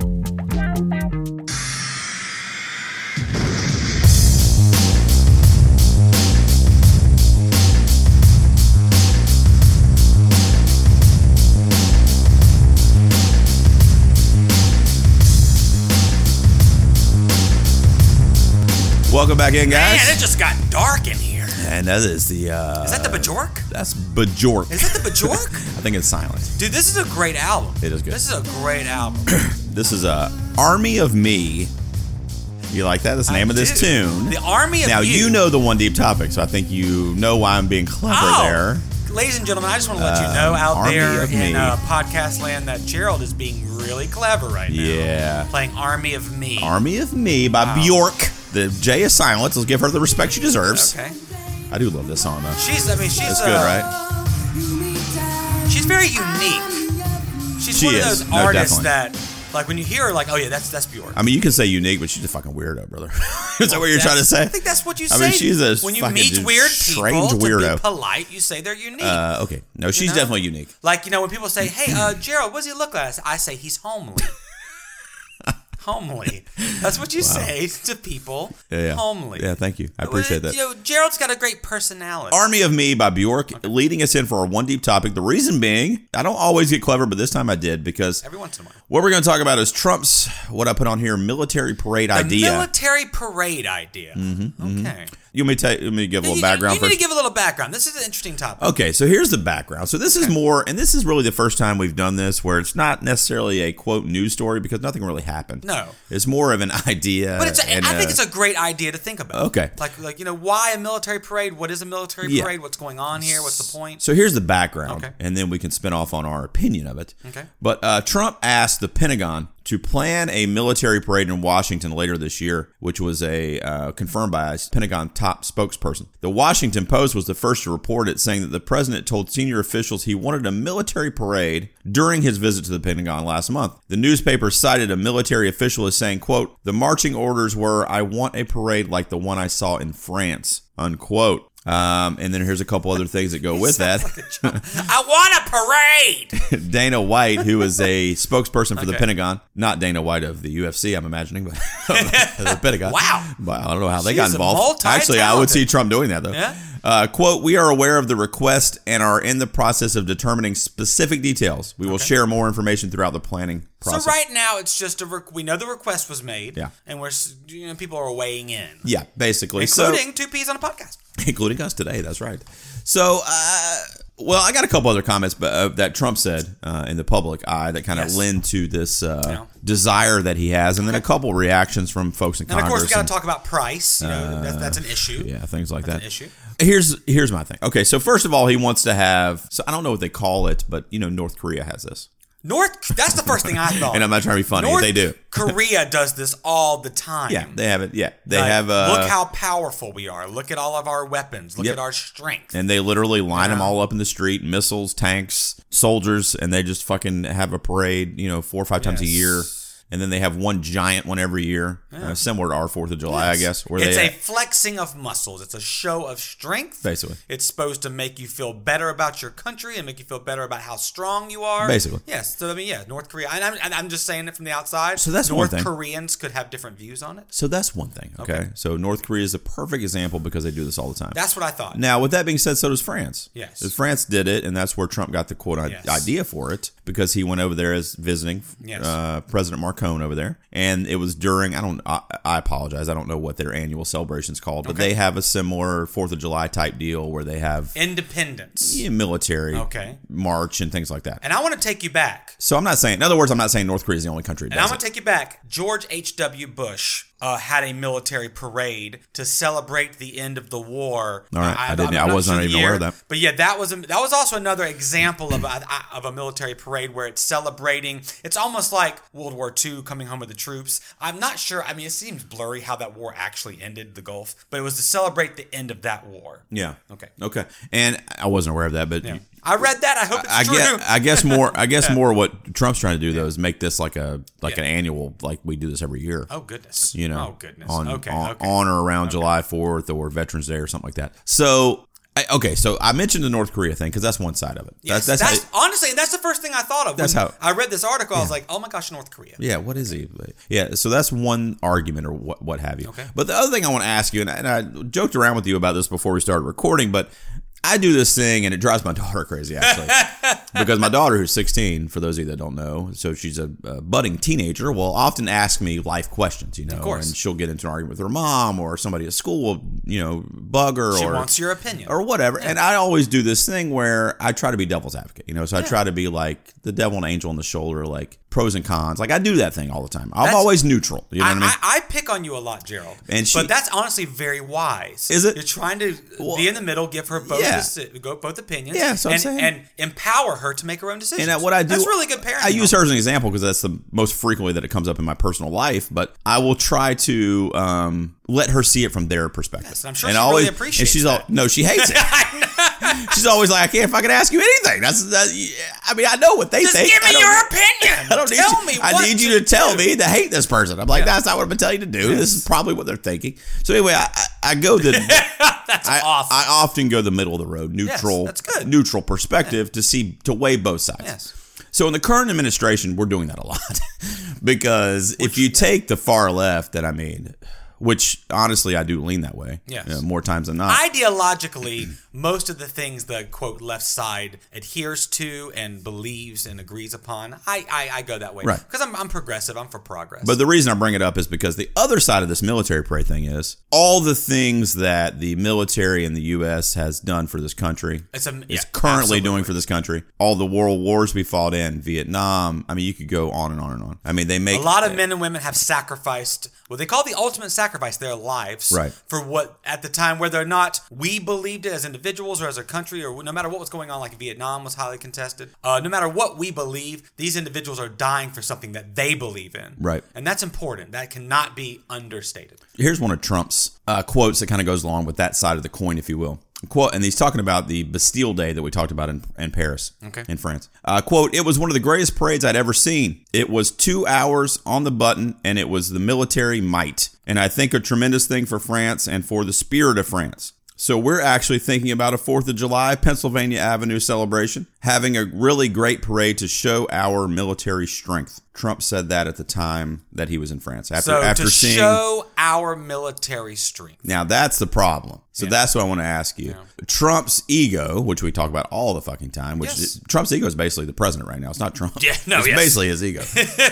Welcome back in, guys. Man, it just got dark in here. And that is the... is that the Bajork? That's Bajork. Is that the Bajork? I think it's silent. Dude, this is a great album. It is good. This is a great album. This is Army of Me. You like that? That's the name of this tune. The Army of Now, You. you know the one deep topic, so I think you know why I'm being clever there. Ladies and gentlemen, I just want to let you know out Army there of in Me. Podcast land that Gerald is being really clever right now. Yeah. Playing Army of Me. Army of Me by Bjork. The J is silent. Let's give her the respect she deserves. Okay. I do love this song, though. She's That's good, right? She's very unique. She's one of those artists that, like, when you hear her, like, oh yeah, that's Bjork. I mean, you can say unique, but she's a fucking weirdo, brother. Is that what you're trying to say? I think that's what you say. I mean, she's a when you fucking meet weird people, strange weirdo. to be polite, you say they're unique. Okay. No, she's definitely unique. Like, when people say, hey, Gerald, what does he look like? I say he's homely. Homely. That's what you say to people. Yeah. Homely. Yeah, thank you. I appreciate that. Gerald's got a great personality. Army of Me by Bjork, leading us in for our one deep topic. The reason being, I don't always get clever, but this time I did, because every once in a while. What we're going to talk about is Trump's, what I put on here, military parade idea. Military parade idea. Mm-hmm, okay. You let me give a little background first. You need to give a little background. This is an interesting topic. Okay, so here's the background. So this is more, and this is really the first time we've done this, where it's not necessarily a, quote, news story, because nothing really happened. No. It's more of an idea. But I think it's a great idea to think about. Okay. Like why a military parade? What is a military parade? What's going on here? What's the point? So here's the background, and then we can spin off on our opinion of it. Okay. But Trump asked the Pentagon to plan a military parade in Washington later this year, which was confirmed by a Pentagon top spokesperson. The Washington Post was the first to report it, saying that the president told senior officials he wanted a military parade during his visit to the Pentagon last month. The newspaper cited a military official as saying, quote, "The marching orders were, I want a parade like the one I saw in France," unquote. And then here's a couple other things that go with that. I want a parade! Dana White, who is a spokesperson for the Pentagon, not Dana White of the UFC, I'm imagining, but the Pentagon. Wow. But I don't know how they got involved. Actually, I would see Trump doing that, though. Yeah? Quote, "We are aware of the request and are in the process of determining specific details. We will share more information throughout the planning process." So right now, it's just we know the request was made. Yeah. And people are weighing in. Yeah, basically. Including 2 Ps on a podcast. Including us today, that's right. So, well, I got a couple other comments that Trump said in the public eye that kind of lend to this desire that he has, and then a couple reactions from folks in Congress. And of course, we got to talk about price. You know, that's an issue. Yeah, things like that's that. An issue. Here's my thing. Okay, so first of all, he wants to have. So I don't know what they call it, but North Korea has this. That's the first thing I thought. And I'm not trying to be funny. They do. Korea does this all the time. Yeah, they have it. Yeah, they have. Look how powerful we are. Look at all of our weapons. Look at our strength. And they literally line them all up in the street: missiles, tanks, soldiers, and they just fucking have a parade. 4 or 5 times a year. And then they have one giant one every year, similar to our 4th of July, I guess. It's a flexing of muscles. It's a show of strength. Basically. It's supposed to make you feel better about your country and make you feel better about how strong you are. Basically. Yes. So, North Korea. And I'm just saying it from the outside. So that's one thing. North Koreans could have different views on it. So that's one thing, okay? So North Korea is a perfect example because they do this all the time. That's what I thought. Now, with that being said, so does France. Yes. France did it, and that's where Trump got the quote idea for it, because he went over there as visiting President Macron over there. And it was during, I apologize, I don't know what their annual celebration's called, but they have a similar 4th of July type deal where they have independence, military march and things like that. And I want to take you back. So I'm not saying North Korea is the only country that does And I'm going to take you back. George H.W. Bush had a military parade to celebrate the end of the war. All right, I wasn't even aware of that. But yeah, that was also another example of a military parade where it's celebrating. It's almost like World War II coming home with the troops. I'm not sure. I mean, it seems blurry how that war actually ended, the Gulf, but it was to celebrate the end of that war. Yeah. Okay. And I wasn't aware of that, but I read that. I hope it's true. I guess more what Trump's trying to do though is make this like an annual, like we do this every year. Oh goodness. Oh goodness. On or around July 4th or Veterans Day or something like that. So. So I mentioned the North Korea thing because that's one side of it. Yes, honestly, that's the first thing I thought of. When I read this article, I was like, oh my gosh, North Korea. Yeah, what is he? Yeah, so that's one argument or what have you. Okay. But the other thing I want to ask you, and I joked around with you about this before we started recording, but I do this thing, and it drives my daughter crazy, actually. Because my daughter, who's 16, for those of you that don't know, so she's a budding teenager, will often ask me life questions, Of course. And she'll get into an argument with her mom, or somebody at school will, bug her. She wants your opinion. Or whatever. Yeah. And I always do this thing where I try to be devil's advocate, so I try to be like the devil and angel on the shoulder, like pros and cons. Like I do that thing all the time. I'm always neutral. You know what I mean? I pick on you a lot, Gerald. But that's honestly very wise. Is it? You're trying to be in the middle, give her both opinions. Yeah, so I'm saying. And empower her to make her own decisions. And what I do, that's really good parenting. I use her as an example because that's the most frequently that it comes up in my personal life. But I will try to let her see it from their perspective. Yes, I'm sure she really appreciates that. No, she hates it. She's always like, I can't fucking ask you anything. I know what they think. Just give me your opinion. I need you to tell me to hate this person. I'm like, that's not what I'm going to tell you to do. Yes. This is probably what they're thinking. So anyway, I go the. That's awesome. I often go the middle of the road, neutral, that's good. Neutral perspective to weigh both sides. Yes. So in the current administration, we're doing that a lot because if you take the far left, which honestly I do lean that way. Yes. More times than not. Ideologically, most of the things the quote left side adheres to and believes and agrees upon, I go that way. Right. Because I'm progressive. I'm for progress. But the reason I bring it up is because the other side of this military parade thing is all the things that the military in the U.S. has done for this country is currently doing for this country. All the world wars we fought in, Vietnam. I mean, you could go on and on and on. I mean, they make a lot of men and women have sacrificed what they call the ultimate sacrifice, their lives, for what at the time, whether or not we believed it as individuals or as a country, or no matter what was going on, like Vietnam was highly contested. No matter what we believe, these individuals are dying for something that they believe in. Right. And that's important. That cannot be understated. Here's one of Trump's quotes that kind of goes along with that side of the coin, if you will. Quote, and he's talking about the Bastille Day that we talked about in Paris, in France. Quote, it was one of the greatest parades I'd ever seen. It was 2 hours on the button, and it was the military might. And I think a tremendous thing for France and for the spirit of France. So we're actually thinking about a 4th of July Pennsylvania Avenue celebration, having a really great parade to show our military strength. Trump said that at the time that he was in France. After seeing, show our military strength. Now that's the problem. So that's what I want to ask you. Trump's ego, which we talk about all the fucking time, Trump's ego is basically the president right now. It's not Trump. Yeah, no, it's basically his ego.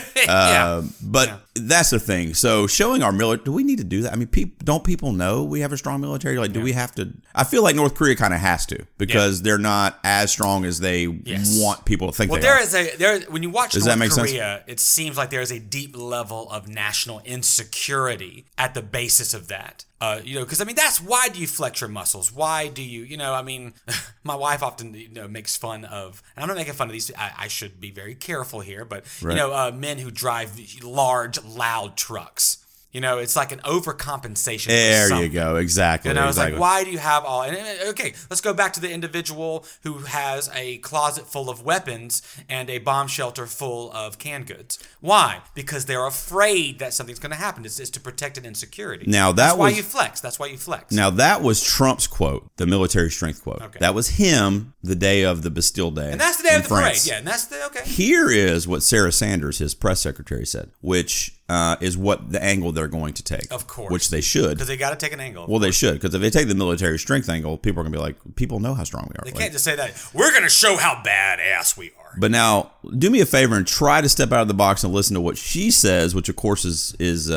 But that's the thing. So showing our military, do we need to do that? I mean, don't people know we have a strong military? Like, do we have to? I feel like North Korea kind of has to because they're not as strong as they want people to think they are. When you watch North Korea, it seems like there is a deep level of national insecurity at the basis of that. Because I mean, that's why do you flex your muscles? Why do you, I mean, my wife often, makes fun of, and I'm not making fun of these. I should be very careful here, but men who drive large, loud trucks. It's like an overcompensation. There you go. Exactly. It's like, why do you have all? And okay, let's go back to the individual who has a closet full of weapons and a bomb shelter full of canned goods. Why? Because they're afraid that something's going to happen. It's to protect an insecurity. Now that's why you flex. That's why you flex. Now that was Trump's quote, the military strength quote. Okay. That was him the day of the Bastille Day, and that's the day of the France. Parade. Yeah, and that's Here is what Sarah Sanders, his press secretary, said, which is what the angle they're going to take. Of course. Which they should. Because they got to take an angle. Well, they should. Because if they take the military strength angle, people are going to be like, people know how strong we are. They can't just say that. We're going to show how badass we are. But now, do me a favor and try to step out of the box and listen to what she says, which of course is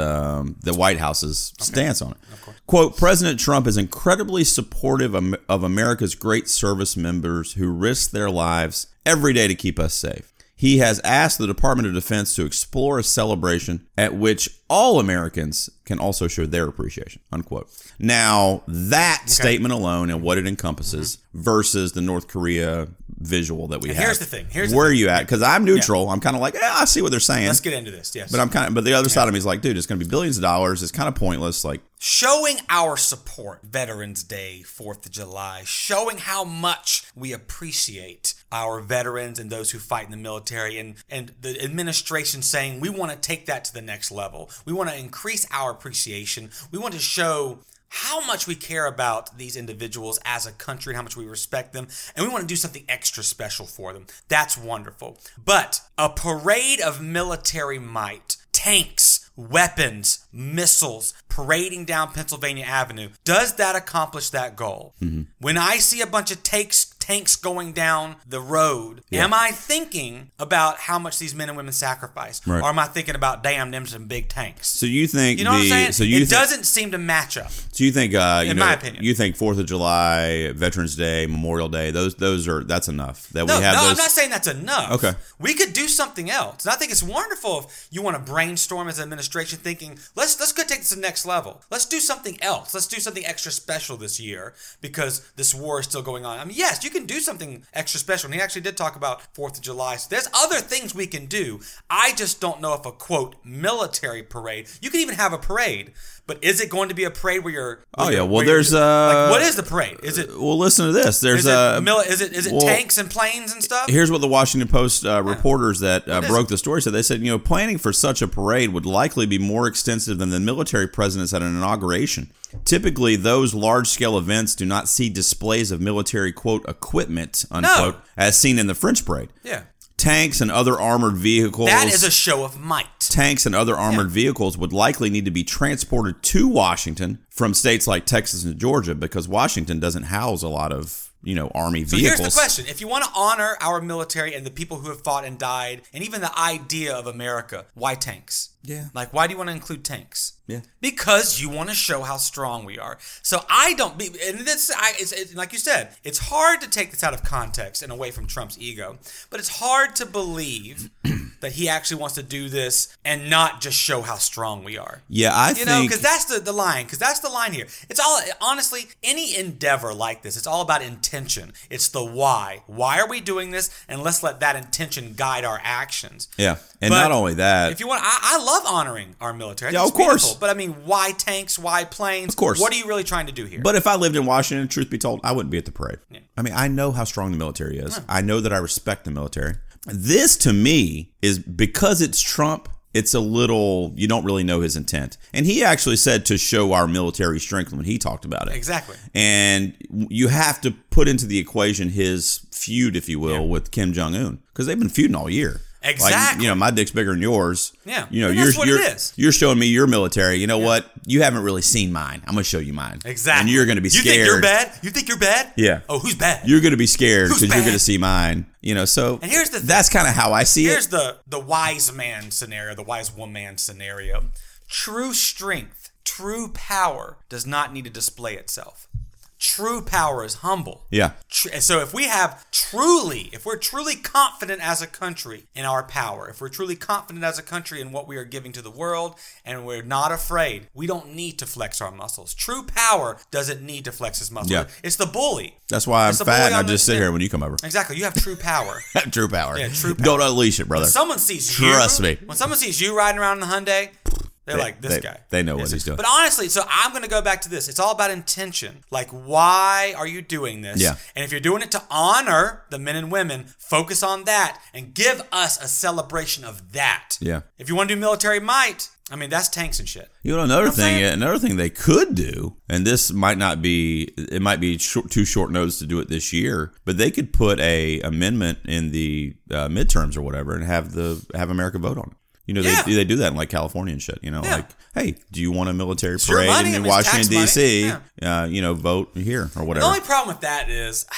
the White House's stance on it. Of course. Quote, President Trump is incredibly supportive of America's great service members who risk their lives every day to keep us safe. He has asked the Department of Defense to explore a celebration at which all Americans can also show their appreciation, unquote. Now, that statement alone and what it encompasses versus the North Korea visual that we have. Here's the thing. Where are you at? Because I'm neutral. Yeah. I'm kind of like, I see what they're saying. Let's get into this, yes. But the other side of me is like, dude, it's going to be billions of dollars. It's kind of pointless. Like, showing our support, Veterans Day, 4th of July, showing how much we appreciate our veterans and those who fight in the military, and the administration saying we want to take that to the next level. We want to increase our appreciation. We want to show how much we care about these individuals as a country and how much we respect them, and we want to do something extra special for them. That's wonderful. But a parade of military might, tanks, weapons, missiles, parading down Pennsylvania Avenue, does that accomplish that goal? Mm-hmm. When I see a bunch of tanks going down the road, am I thinking about how much these men and women sacrifice? Right. Or am I thinking about, damn, them some big tanks? So you think... You know what I'm saying? So it doesn't seem to match up. So you think... in my opinion. You think 4th of July, Veterans Day, Memorial Day, that's enough? I'm not saying that's enough. Okay. We could do something else. And I think it's wonderful if you want to brainstorm as an administration thinking, let's go take this to the next level. Let's do something else. Let's do something extra special this year because this war is still going on. I mean, yes, you can do something extra special. And he actually did talk about 4th of July. So there's other things we can do. I just don't know if a, quote, military parade, you can even have a parade, but is it going to be a parade where you're... there's... like, what is the parade? Is it... Well, listen to this. There's is it tanks and planes and stuff? Here's what the Washington Post reporters that broke the story said. They said, planning for such a parade would likely be more extensive than the military presidents at an inauguration. Typically, those large-scale events do not see displays of military, quote, equipment, unquote, as seen in the French parade. Yeah. Tanks and other armored vehicles. That is a show of might. Tanks and other armored vehicles would likely need to be transported to Washington from states like Texas and Georgia because Washington doesn't house a lot of, Army vehicles. So here's the question. If you want to honor our military and the people who have fought and died, and even the idea of America, why tanks? Yeah. Like, why do you want to include tanks? Yeah. Because you want to show how strong we are. So it's like you said, it's hard to take this out of context and away from Trump's ego, but it's hard to believe that he actually wants to do this and not just show how strong we are. Yeah, I think... because that's the line. Because that's the line here. It's all, honestly, any endeavor like this, it's all about intention. It's the why. Why are we doing this? And let's let that intention guide our actions. Yeah, and not only that... If you want, I love honoring our military. Yeah, of course. Beautiful. But I mean, why tanks? Why planes? Of course. What are you really trying to do here? But if I lived in Washington, truth be told, I wouldn't be at the parade. Yeah. I mean, I know how strong the military is. I know that I respect the military. This, to me, is because it's Trump, it's a little, you don't really know his intent. And he actually said to show our military strength when he talked about it. Exactly. And you have to put into the equation his feud, if you will, with Kim Jong-un. Because they've been feuding all year. Exactly. Like, my dick's bigger than yours. Yeah. That's what it is. You're showing me your military. You know what? You haven't really seen mine. I'm going to show you mine. Exactly. And you're going to be scared. You think you're bad? You think you're bad? Yeah. Oh, who's bad? You're going to be scared because you're going to see mine. So and here's the thing. That's kind of how I see Here's the wise man scenario, the wise woman scenario. True strength, true power does not need to display itself. True power is humble. Yeah. So if we're truly confident as a country in our power, if we're truly confident as a country in what we are giving to the world, and we're not afraid, we don't need to flex our muscles. True power doesn't need to flex his muscles. Yeah. It's the bully. That's why I'm fat and I just sit here when you come over. Exactly. You have true power. True power. Yeah, true power. Don't unleash it, brother. When someone sees Trust me. When someone sees you riding around in the Hyundai, they're like, this guy. They know what he's doing. But honestly, so I'm going to go back to this. It's all about intention. Like, why are you doing this? Yeah. And if you're doing it to honor the men and women, focus on that and give us a celebration of that. Yeah. If you want to do military might, that's tanks and shit. Another thing they could do, and this might not be, it might be too short notice to do it this year, but they could put a amendment in the midterms or whatever and have America vote on it. They do that in like California and shit. Like, hey, do you want a military parade in Washington, D.C.? Yeah. Vote here or whatever. The only problem with that is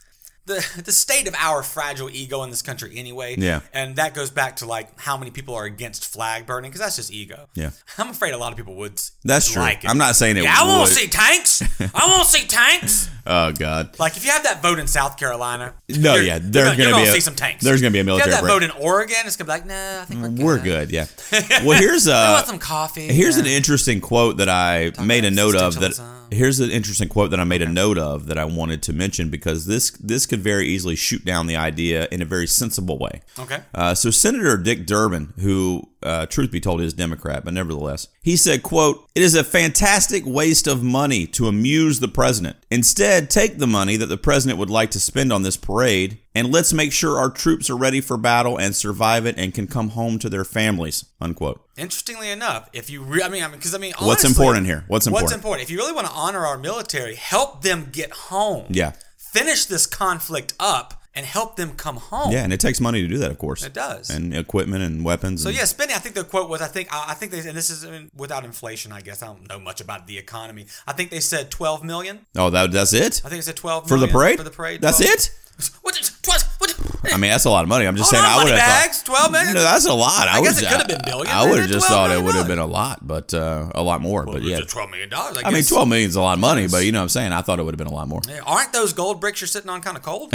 the state of our fragile ego in this country anyway. Yeah. And that goes back to like how many people are against flag burning, because that's just ego. Yeah. I'm afraid a lot of people would. That's true. Like it. I'm not saying it would. I won't see tanks. I won't see tanks. Oh, God. Like, if you have that vote in South Carolina. No, yeah. There's going to see some tanks. There's going to be a military If you have that vote in Oregon, it's going to be like, nah, I think we're good. We're good, yeah. Well, here's I want some coffee. Here's an interesting quote that I made a note of. Here's an interesting quote that I made a note of that I wanted to mention, because this could very easily shoot down the idea in a very sensible way. Okay. So Senator Dick Durbin, who, truth be told, is Democrat, but nevertheless, he said, quote, "It is a fantastic waste of money to amuse the president. Instead, take the money that the president would like to spend on this parade, and let's make sure our troops are ready for battle and survive it and can come home to their families," unquote. Interestingly enough, if you, honestly, what's important here? What's important? If you really want to honor our military, help them get home. Yeah. Finish this conflict up and help them come home. Yeah, and it takes money to do that, of course. It does. And equipment and weapons. So, spending, I think the quote was, I think they, and this is without inflation, I guess. I don't know much about the economy. I think they said $12 million. Oh, that's it? I think it said $12 million. For the parade? For the parade. That's it? What? That's a lot of money. I'm just saying, I would have thought. $12 million? No, that's a lot. I guess it could have been billion. I would have just thought it would have been a lot, but a lot more. Well, but yeah, $12 million. $12 million is a lot of money, but you know what I'm saying? I thought it would have been a lot more. Yeah, aren't those gold bricks you're sitting on kind of cold?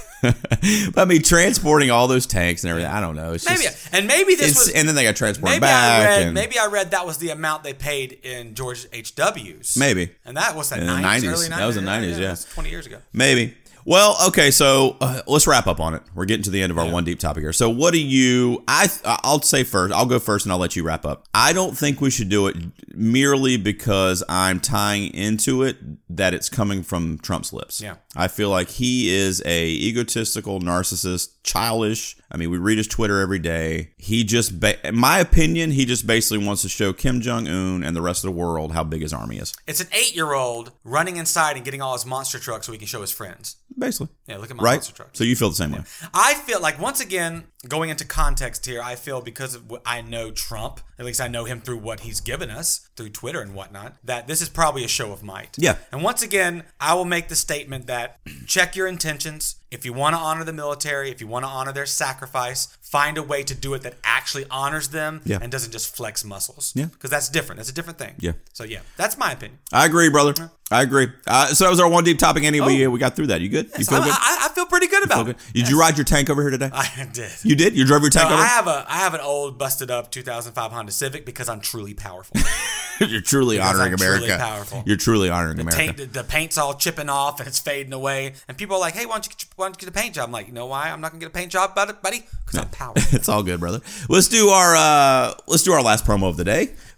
But transporting all those tanks and everything, I don't know. It's just, maybe this was, and then they got transported back. Maybe I read that was the amount they paid in George H.W.'s. Maybe. And that was that in 90s, the 90s. Early 90s. That was the 90s, yeah. 20 years ago. Maybe. Well, okay, so let's wrap up on it. We're getting to the end of our one deep topic here. So what do you, I'll say first, I'll go first and I'll let you wrap up. I don't think we should do it merely because I'm tying into it that it's coming from Trump's lips. Yeah. I feel like he is a egotistical, narcissist, childish. We read his Twitter every day. He just, in my opinion, he just basically wants to show Kim Jong-un and the rest of the world how big his army is. It's an 8-year-old running inside and getting all his monster trucks so he can show his friends. Basically. Yeah, look at my monster trucks. So you feel the same way. I feel like, once again, going into context here, I feel because of what I know Trump, at least I know him through what he's given us, through Twitter and whatnot, that this is probably a show of might. Yeah. And once again, I will make the statement that check your intentions. If you want to honor the military, if you want to honor their sacrifice, find a way to do it that actually honors them and doesn't just flex muscles. Yeah. Because that's different. That's a different thing. Yeah. So, that's my opinion. I agree, brother. I agree. So that was our one deep topic. Anyway, we got through that. You good? Yes, you feel good? I feel pretty good about it. Did you ride your tank over here today? I did. You did? You drove your tank over? I have an old busted up 2005 Honda Civic because I'm truly powerful. You're truly honoring America. Truly powerful. You're truly honoring America. The paint's all chipping off and it's fading away. And people are like, hey, why don't you get a paint job? I'm like, you know why I'm not going to get a paint job, buddy? Because I'm powerful. It's all good, brother. Let's do our last promo of the day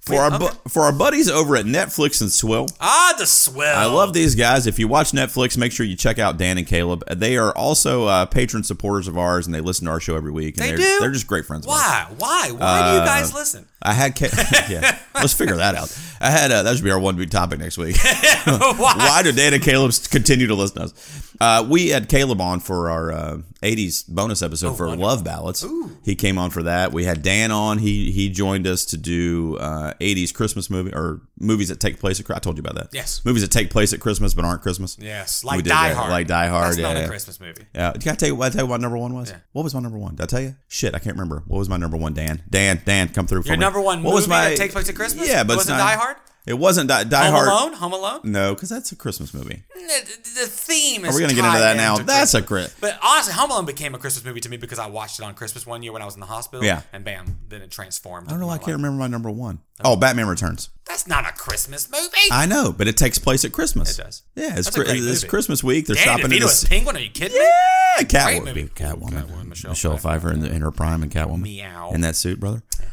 For our buddies over at Netflix and Swill. Ah, the Swill. I love these guys. If you watch Netflix, make sure you check out Dan and Caleb. They are also patron supporters of ours, and they listen to our show every week. And they're just great friends. Why? Why do you guys listen? I had yeah. Let's figure that out. I had that should be our one big topic next week. Why do Dan and Caleb continue to listen to us? We had Caleb on for our 80s bonus episode for wonderful. Love Ballads. Ooh. He came on for that. We had Dan on. He joined us to do 80s Christmas movie or movies that take place at. I told you about that. Yes. Movies that take place at Christmas but aren't Christmas. Yes. Like Die Hard. Like Die Hard. That's not a Christmas movie. Yeah. Can I tell you what my number one was? Yeah. What was my number one? Did I tell you? Shit, I can't remember. What was my number one? Dan, come through for me. Your number one movie that takes place at Christmas? Yeah, but wasn't Die Hard? It wasn't Die Hard. Home Alone? No, because that's a Christmas movie. The theme is. Are we going to get into that now? That's a Christmas. But honestly, Home Alone became a Christmas movie to me because I watched it on Christmas one year when I was in the hospital. Yeah. And bam, then it transformed. I don't know why I can't remember my number one. Oh, Batman Returns. That's not a Christmas movie. I know, but it takes place at Christmas. It does. Yeah, it's Christmas week. They're shopping at this. Penguin? Are you kidding me? Yeah, Catwoman. Michelle Pfeiffer in her prime and Catwoman. Meow. In that suit, brother. Yes.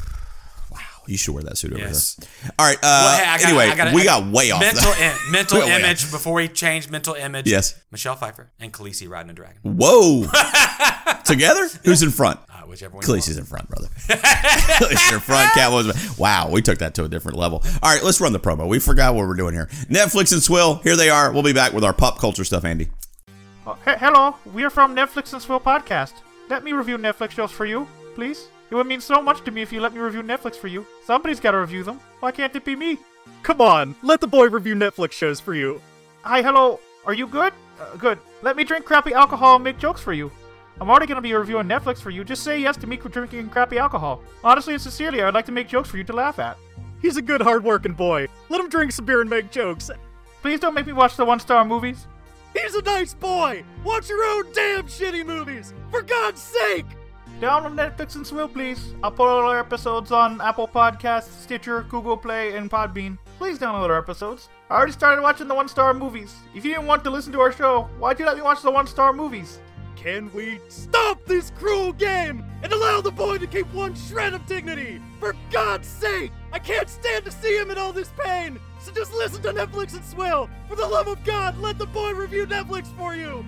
You should wear that suit over there. All right. We got way off. Mental image before we change mental image. Yes. Michelle Pfeiffer and Khaleesi riding a dragon. Whoa. Together? Whover in front? Whichever one. Khaleesi's in front, brother. Khaleesi's in front. Catwoman's. Wow, we took that to a different level. All right, let's run the promo. We forgot what we're doing here. Netflix and Swill. Here they are. We'll be back with our pop culture stuff, Andy. Hello. We are from Netflix and Swill podcast. Let me review Netflix shows for you, please. It would mean so much to me if you let me review Netflix for you. Somebody's got to review them. Why can't it be me? Come on, let the boy review Netflix shows for you. Hi, hello. Are you good? Good. Let me drink crappy alcohol and make jokes for you. I'm already going to be reviewing Netflix for you. Just say yes to me drinking crappy alcohol. Honestly and sincerely, I'd like to make jokes for you to laugh at. He's a good, hard-working boy. Let him drink some beer and make jokes. Please don't make me watch the one-star movies. He's a nice boy. Watch your own damn shitty movies. For God's sake. Download Netflix and Swill, please. I'll put all our episodes on Apple Podcasts, Stitcher, Google Play, and Podbean. Please download our episodes. I already started watching the one-star movies. If you didn't want to listen to our show, why'd you let me watch the one-star movies? Can we stop this cruel game and allow the boy to keep one shred of dignity? For God's sake! I can't stand to see him in all this pain! So just listen to Netflix and Swill! For the love of God, let the boy review Netflix for you!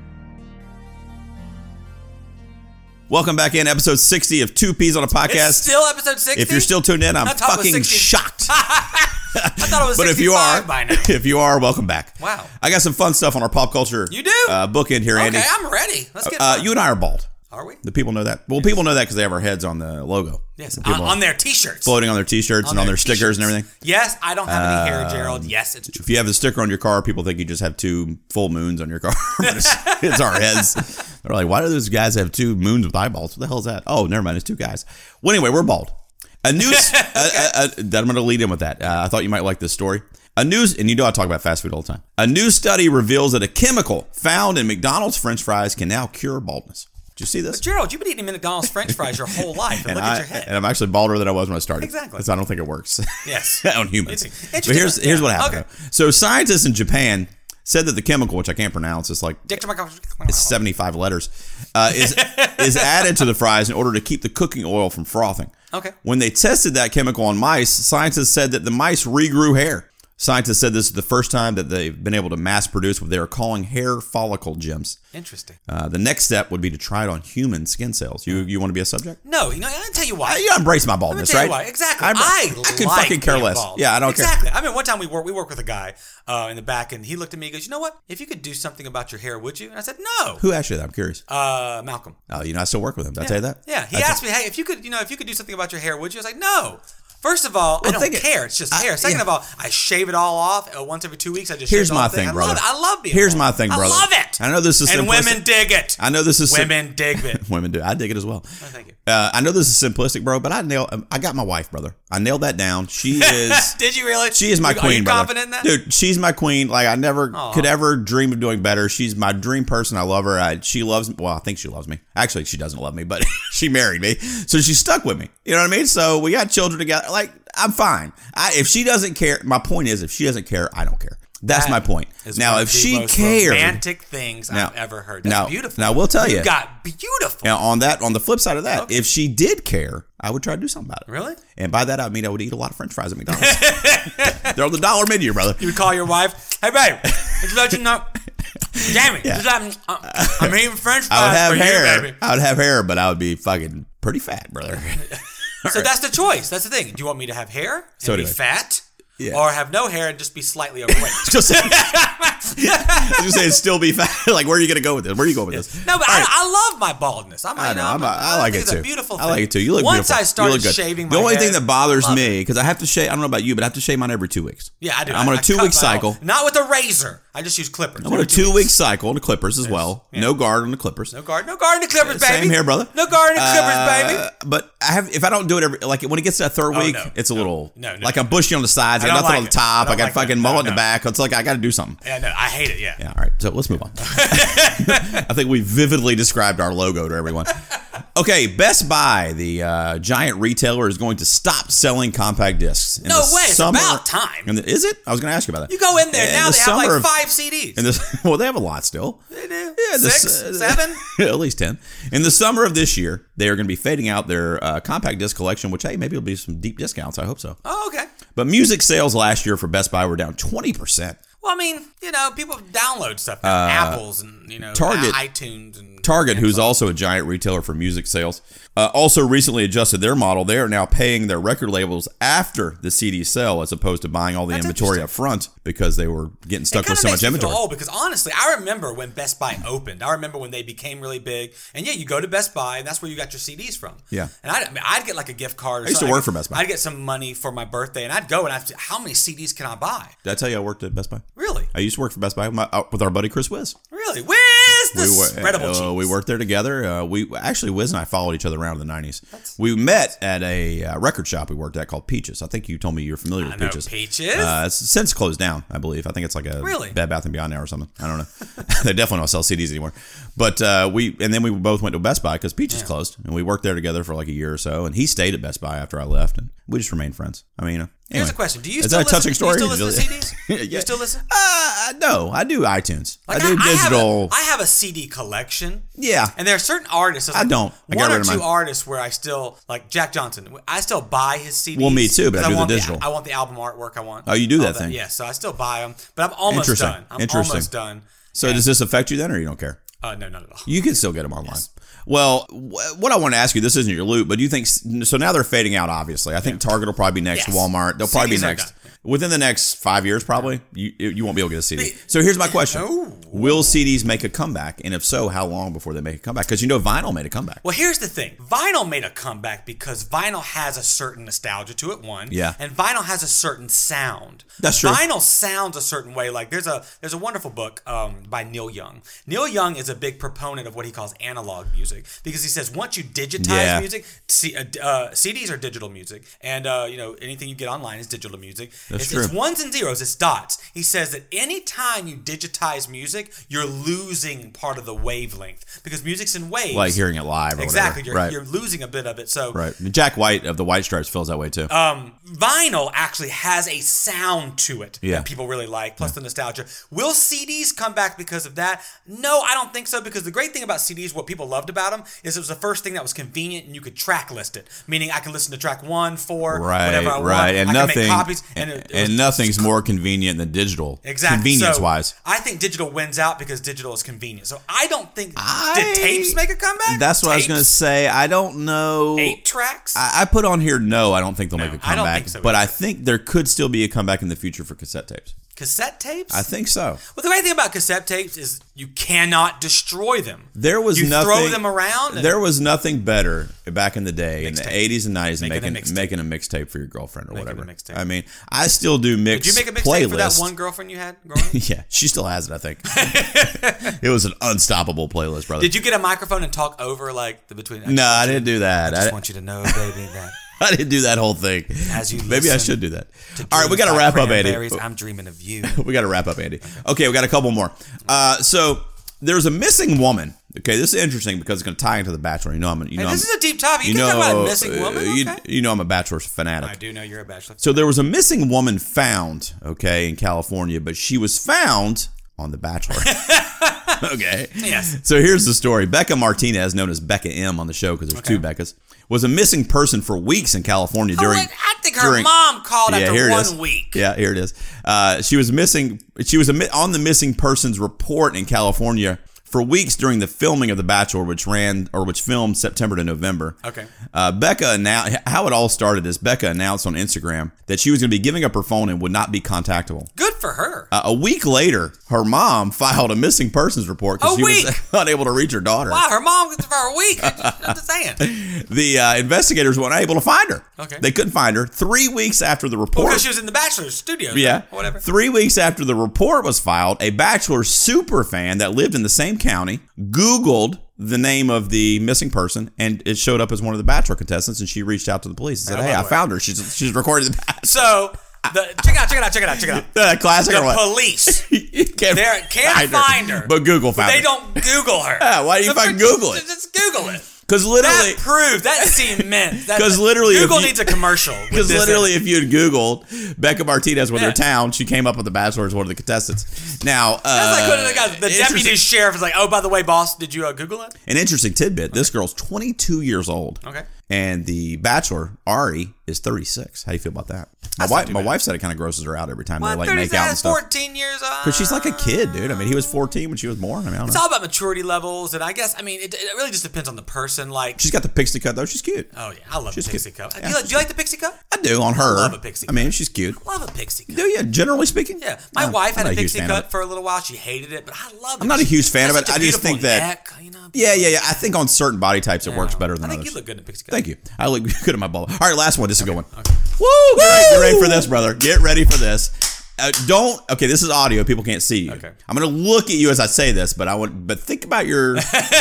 Welcome back in episode 60 of Two Peas on a Podcast. It's still episode 60? If you're still tuned in, I'm fucking shocked. I thought it was 65 but if you are, by now. If you are, welcome back. Wow. I got some fun stuff on our pop culture. You do? Bookend here, Andy. Okay, I'm ready. Let's get you and I are bald. Are we? The people know that. Well, people know that because they have our heads on the logo. Yes, on their T-shirts. Floating on their T-shirts and on their stickers and everything. Yes, I don't have any hair, Gerald. Yes, it's true. If you have the sticker on your car, people think you just have two full moons on your car. It's our heads. They're like, why do those guys have two moons with eyeballs? What the hell is that? Oh, never mind. It's two guys. Well, anyway, we're bald. A news... I'm going to lead in with that. I thought you might like this story. And you know I talk about fast food all the time. A new study reveals that a chemical found in McDonald's French fries can now cure baldness. Did you see this? But Gerald, you've been eating McDonald's French fries your whole life, and look at your head. And I'm actually balder than I was when I started. Exactly. Because I don't think it works. Yes. On humans. But here's what happened. Okay. So scientists in Japan said that the chemical, which I can't pronounce, it's 75 letters, is added to the fries in order to keep the cooking oil from frothing. Okay. When they tested that chemical on mice, scientists said that the mice regrew hair. Scientists said this is the first time that they've been able to mass produce what they are calling hair follicle gems. Interesting. The next step would be to try it on human skin cells. You want to be a subject? No, I'll tell you why. You embrace my baldness, right? Why. Exactly. I could fucking care less. Bald. Yeah, I don't care. Exactly. I mean, one time we work with a guy in the back, and he looked at me and goes, "You know what? If you could do something about your hair, would you?" And I said, "No." Who asked you that? I'm curious. Malcolm. Oh, I still work with him. Did I tell you that? Yeah. He asked me, "Hey, if you could do something about your hair, would you?" I was like, "No." First of all, I don't care. It's just hair. Second of all, I shave it all off once every 2 weeks. I just Here's my thing, brother. I love being Here's my thing, brother. I love it. I know this is and women dig it. I know this is women dig it. Women do. I dig it as well. Oh, thank you. I know this is simplistic, bro, but I got my wife, brother. I nailed that down. She is. Did you really? She is my queen, Are you brother. confident in that? Dude, she's my queen. Like I never could ever dream of doing better. She's my dream person. I love her. She loves me. Well, I think she loves me. Actually, she doesn't love me, but she married me, so she's stuck with me. You know what I mean? So we got children together. Like I'm fine. If she doesn't care, my point is, if she doesn't care, I don't care. That's my point. Now, if she cared, romantic things I've ever heard. That's beautiful. Now, we'll tell you. You got beautiful. Now, on the flip side of that, if she did care, I would try to do something about it. Really? And by that, I mean I would eat a lot of French fries at McDonald's. They're on the $1 menu, brother. You would call your wife, hey, babe, just let you know. Jamie, I'm eating French fries. I would have for hair. You, baby. I would have hair, but I would be fucking pretty fat, brother. So that's the choice. That's the thing. Do you want me to have hair and be fat? Yeah. Or have no hair and just be slightly overweight. Just saying, still be fat. Like, where are you going to go with this? Where are you going with this? No, but I love my baldness. I like it too. It's a beautiful thing. I like it too. You look Once beautiful. I started shaving my head. The only head, thing that bothers me, because I have to shave, I don't know about you, but I have to shave mine every 2 weeks. Yeah, I do. I'm on a 2-week cycle. Not with a razor. I just use clippers. I'm on a 2-week cycle on the clippers as well. Yeah. No guard on the clippers. No guard in the clippers, baby. Same here, brother. No guard in the clippers, baby. But if I don't do it every, like when it gets to that third week, it's a little, like I'm bushy on the sides. I got nothing on the top. I got fucking mullet in the back. It's like I got to do something. Yeah, no, I hate it. Yeah. Yeah. All right. So let's move on. I think we vividly described our logo to everyone. Okay, Best Buy, the giant retailer, is going to stop selling compact discs. No way, it's about time. Is it? I was going to ask you about that. You go in there now, they have like 5 CDs. Well, they have a lot still. They do. Yeah, 6, 7? At least 10. In the summer of this year, they are going to be fading out their compact disc collection, which, hey, maybe it'll be some deep discounts. I hope so. Oh, okay. But music sales last year for Best Buy were down 20%. Well, I mean, people download stuff now, Apples and, Target, iTunes and Target, who's also a giant retailer for music sales, also recently adjusted their model. They are now paying their record labels after the CD sell as opposed to buying all the inventory up front because they were getting stuck with so much inventory. Because honestly, I remember when Best Buy opened. I remember when they became really big. And yeah, you go to Best Buy and that's where you got your CDs from. Yeah. And I'd get like a gift card. I used to work for Best Buy. I'd get some money for my birthday and I'd go and I'd say, how many CDs can I buy? Did I tell you I worked at Best Buy? Really? I used to work for Best Buy with our buddy Chris Wiz. Really? Wiz, the spreadable cheese. We worked there together. Wiz and I followed each other around in the 90s. We met at a record shop we worked at called Peaches. I think you told me you're familiar with Peaches. Peaches? It's since closed down, I believe. I think it's like a Bed Bath & Beyond now or something. I don't know. They definitely don't sell CDs anymore. But then we both went to Best Buy because Peaches closed. And we worked there together for like a year or so. And he stayed at Best Buy after I left. And we just remained friends. I mean, anyway. Here's a question. Do you Is still that a touching story? Do you still listen to CDs? Yeah. You still listen? No, I do iTunes. Like I do digital. I have a CD collection. Yeah. And there are certain artists. I don't. One or two artists where I still, like Jack Johnson, I still buy his CDs. Well, me too, but I do the digital. I want the album artwork I want. Oh, you do that thing? Yeah, so I still buy them. But I'm almost done. I'm almost done. So does this affect you then, or you don't care? No, not at all. You can still get them online. Yes. Well, what I want to ask you, this isn't your loot, but do you think, so now they're fading out, obviously. I think Target will probably be next, Walmart. They'll probably be next. Within the next 5 years, probably, you won't be able to get a CD. So here's my question. Will CDs make a comeback? And if so, how long before they make a comeback? Because vinyl made a comeback. Well, here's the thing. Vinyl made a comeback because vinyl has a certain nostalgia to it, one. Yeah. And vinyl has a certain sound. That's true. Vinyl sounds a certain way. Like there's a wonderful book by Neil Young. Neil Young is a big proponent of what he calls analog music because he says once you digitize music, CDs are digital music, and anything you get online is digital music. That's true. It's ones and zeros. It's dots. He says that anytime you digitize music, you're losing part of the wavelength because music's in waves. Like hearing it live or exactly. whatever. You're losing a bit of it. So right. Jack White of the White Stripes feels that way too. Vinyl actually has a sound to it that people really like, plus the nostalgia. Will CDs come back because of that? No, I don't think so, because the great thing about CDs, what people loved about them, is it was the first thing that was convenient and you could track list it. Meaning I can listen to track 1, 4, whatever I want. And I nothing, can make copies. And nothing's more convenient than digital. Exactly. Convenience-wise. I think digital wins out because digital is convenient. So I don't think... Did tapes make a comeback? That's what I was going to say. I don't know. 8 tracks? I put on here, no, I don't think they'll make a comeback. I don't think so but I think there could still be a comeback in the future for cassette tapes. Cassette tapes? I think so. Well, the great thing about cassette tapes is you cannot destroy them. There was nothing. Throw them around. There was nothing better back in the day, in the 80s and 90s, than making a mixtape for your girlfriend or whatever. I mean, I still do mix. Did you make a mixtape for that one girlfriend you had growing up? Yeah, she still has it, I think. It was an unstoppable playlist, brother. Did you get a microphone and talk over like the between? No, I didn't do that. I just want you to know, baby, that. I didn't do that whole thing. As you Maybe I should do that. All right, we got to wrap up, Andy. I'm dreaming of you. We got to wrap up, Andy. Okay, we got a couple more. So there's a missing woman Okay, this is interesting because it's going to tie into The Bachelor. This is a deep topic. You can talk about a missing woman. Okay. You know I'm a Bachelor fanatic. I do know you're a Bachelor. So there was a missing woman found, in California, but she was found on The Bachelor. Okay. Yes. So here's the story. Becca Martinez, known as Becca M on the show because there's two Beccas, was a missing person for weeks in California I think her mom called after 1 week. Yeah, here it is. She was missing. She was on the missing persons report in California for weeks during the filming of The Bachelor, which filmed September to November. Okay. Becca announced, how it all started is Becca announced on Instagram that she was going to be giving up her phone and would not be contactable. Good for her. A week later, her mom filed a missing persons report because she was unable to reach her daughter. Wow, her mom for a week. I'm just saying. The investigators weren't able to find her. Okay. They couldn't find her 3 weeks after the report. Because she was in the Bachelor's studio. Yeah. Or whatever. 3 weeks after the report was filed, a Bachelor super fan that lived in the same county Googled the name of the missing person, and it showed up as one of the Bachelor contestants, and she reached out to the police and said, "Hey, I found her. She's recorded the Bachelor." So, check it out. Classic the or what? police can't find her, but Google found her. They don't Google her. Why do you fucking Google it? Just Google it. Because literally, that cements. Because literally, Google needs a commercial. Because literally, if you had Googled Becca Martinez with her town, she came up with The Bachelor as one of the contestants. Now, that's like the deputy sheriff is like, "Oh, by the way, boss, did you Google it?" An interesting tidbit: this girl's 22 years old. Okay. And the Bachelor, Ari, is 36. How do you feel about that? My wife said it kind of grosses her out every time they make out and stuff. 14 years old. Because she's like a kid, dude. I mean, he was 14 when she was born. I mean, it's all about maturity levels, and I guess it really just depends on the person. Like, she's got the pixie cut though. She's cute. Oh yeah, I love the pixie cut. Do you like the pixie cut? I do on her. I love a pixie cut. I mean, she's cute. I love a pixie cut. Do you? Generally speaking. Yeah, my wife had a pixie cut for a little while. She hated it, but I love it. I'm not a huge fan of it. I just think that. Yeah. I think on certain body types it works better than others. I think you look good in a pixie cut. Thank you. I look good in my ball. All right, last one. This is a good one. Okay. Woo! Get ready for this, brother. Get ready for this. Okay, this is audio. People can't see you. Okay. I'm going to look at you as I say this, but think about your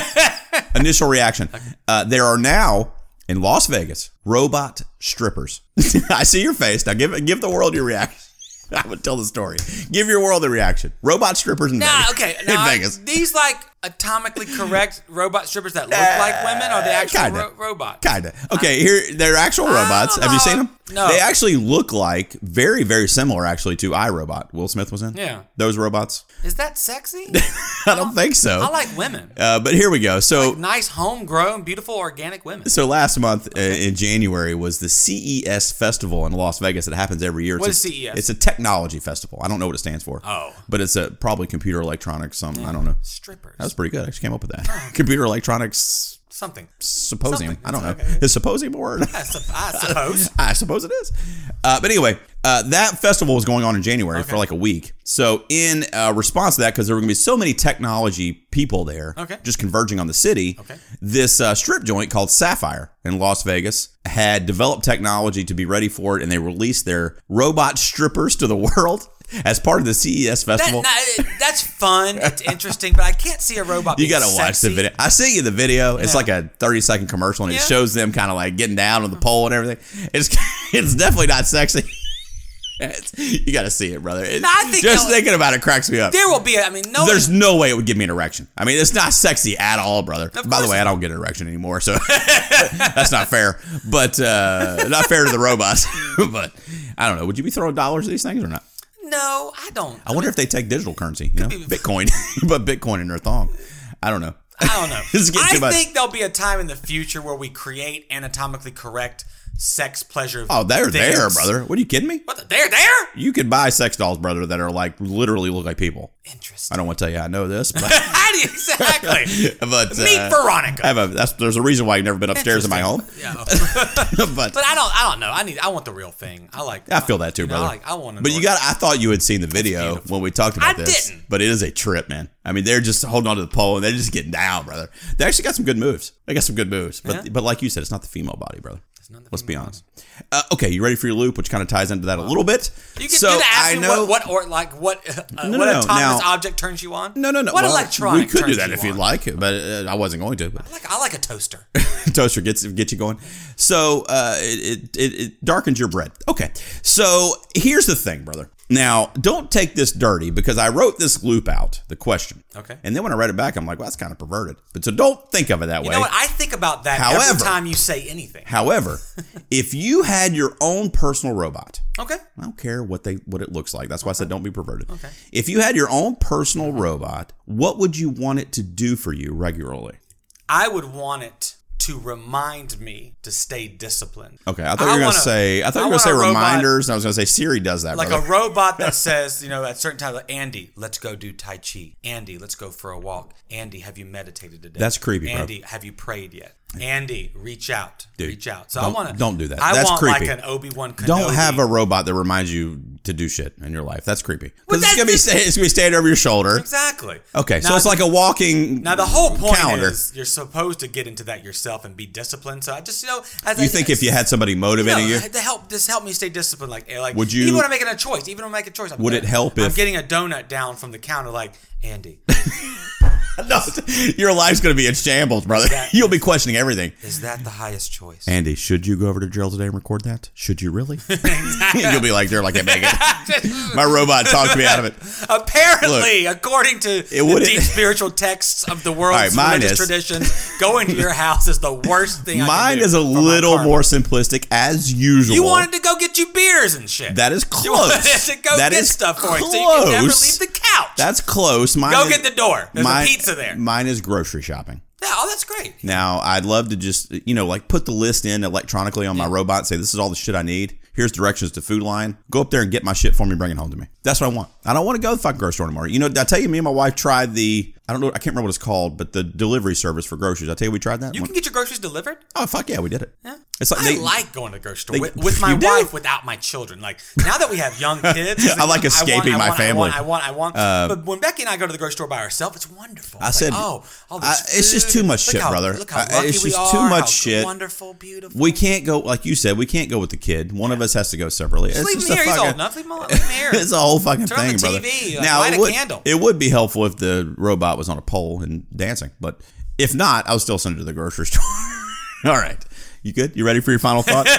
initial reaction. Okay. There are now in Las Vegas robot strippers. I see your face. Now give the world your reaction. I would tell the story. Give your world the reaction. Robot strippers in Vegas. In Vegas. These atomically correct robot strippers that look like women, or the actual robots? Kinda. Okay, here they're actual robots. Have you seen them? No. They actually look like very, very similar actually to iRobot. Will Smith was in. Yeah. Those robots. Is that sexy? I don't think so. I like women. But here we go. So nice, homegrown, beautiful, organic women. So last month in January was the CES festival in Las Vegas. It happens every year. What is CES? It's a technology festival. I don't know what it stands for. Oh. But it's probably computer electronics. I don't know. Strippers. That was pretty good. I actually came up with that. Oh. Computer electronics. Something. Symposium. I don't know. Okay. Is symposium a word? I suppose. I suppose it is. But anyway, that festival was going on in January for like a week. So in response to that, because there were going to be so many technology people there, just converging on the city, this strip joint called Sapphire in Las Vegas had developed technology to be ready for it, and they released their robot strippers to the world. As part of the CES festival. That's fun. It's interesting, but I can't see a robot being You got to watch the video. I sent you the video. It's like a 30-second commercial, and it shows them kind of like getting down on the pole and everything. It's definitely not sexy. You got to see it, brother. Just thinking about it cracks me up. There will be, there's no way it would give me an erection. I mean, it's not sexy at all, brother. By the way, I don't get an erection anymore, so that's not fair. But not fair to the robots. But I don't know. Would you be throwing dollars at these things or not? No, I don't. I wonder if they take digital currency, Bitcoin, but Bitcoin in their thong. I don't know. I think there'll be a time in the future where we create anatomically correct sex pleasure. Oh, they're there, brother. What, are you kidding me? What? They're there? You could buy sex dolls, brother, that are literally look like people. Interesting. I don't want to tell you I know this, but exactly. But meet Veronica. There's a reason why you've never been upstairs in my home. Yeah. but I don't know. I want the real thing. I feel that too, brother. I want to. But I thought you had seen the video when we talked about this. Didn't. But it is a trip, man. I mean, they're just holding onto the pole and they're just getting down, brother. They actually got some good moves. But like you said, it's not the female body, brother. Let's be honest. Okay, you ready for your loop, which kind of ties into that a little bit? You can ask me what autonomous object turns you on? No. What electronic? We could do that if you'd like, but I wasn't going to. I like a toaster. Toaster gets you going. So it darkens your bread. Okay, so here's the thing, brother. Now, don't take this dirty because I wrote this loop out, the question. Okay. And then when I read it back, I'm like, well, that's kind of perverted. But so don't think of it that way. You know what? I think about that every time you say anything. However, if you had your own personal robot. Okay. I don't care what it looks like. That's why I said don't be perverted. Okay. If you had your own personal robot, what would you want it to do for you regularly? I would want it to remind me to stay disciplined. Okay, I thought you were going to say reminders, and I was going to say Siri does that. Like brother. A robot that says, at certain times, like, Andy, let's go do Tai Chi. Andy, let's go for a walk. Andy, have you meditated today? That's creepy, Andy, have you prayed yet? Andy, reach out. Dude, reach out. So don't do that. That's creepy. Like an Obi-Wan Kenobi. Don't have a robot that reminds you to do shit in your life. That's creepy. Because it's going to be standing over your shoulder. Exactly. Okay, so it's like a walking Now, the whole point calendar. is you're supposed to get into that yourself and be disciplined. So I just, if you had somebody motivating you? To help me stay disciplined. Like would you, even when I'm making a choice, would it help if... I'm getting a donut down from the counter like, Andy... No, your life's going to be in shambles, brother. You'll be questioning everything. Is that the highest choice? Andy, should you go over to jail today and record that? Should you really? You'll be like, they're like, hey, Megan. My robot talked me out of it. Apparently, according to the deep spiritual texts of the world's religious traditions, going to your house is the worst thing Mine is a little more simplistic, as usual. You wanted to go get you beers and shit. That is close. You wanted to go get stuff for you so you can never leave the couch. That's close. Go get the door. There's a pizza there. Mine is grocery shopping. Yeah, that's great. Now, I'd love to just, put the list in electronically on my robot and say, this is all the shit I need. Here's directions to Food Line. Go up there and get my shit for me, bring it home to me. That's what I want. I don't want to go to the fucking grocery store anymore. I tell you, me and my wife tried I can't remember what it's called, but the delivery service for groceries. I tell you, we tried that. You can get your groceries delivered? Oh, fuck yeah, we did it. Yeah. It's like I like going to the grocery store with my wife, without my children. Like, now that we have young kids. I like escaping my family. I want. But when Becky and I go to the grocery store by ourselves, it's wonderful. I said, it's just too much shit, brother. Look how lucky it's we just are, too much shit. Wonderful, beautiful. We can't go, like you said, we can't go with the kid. One of us has to go separately. Just leave him here. He's old enough. Leave him here. It's a whole fucking Turn on thing, the brother. TV, now, light a candle. It would be helpful if the robot was on a pole and dancing, but if not, I'll still send it to the grocery store. All right. You good? You ready for your final thought?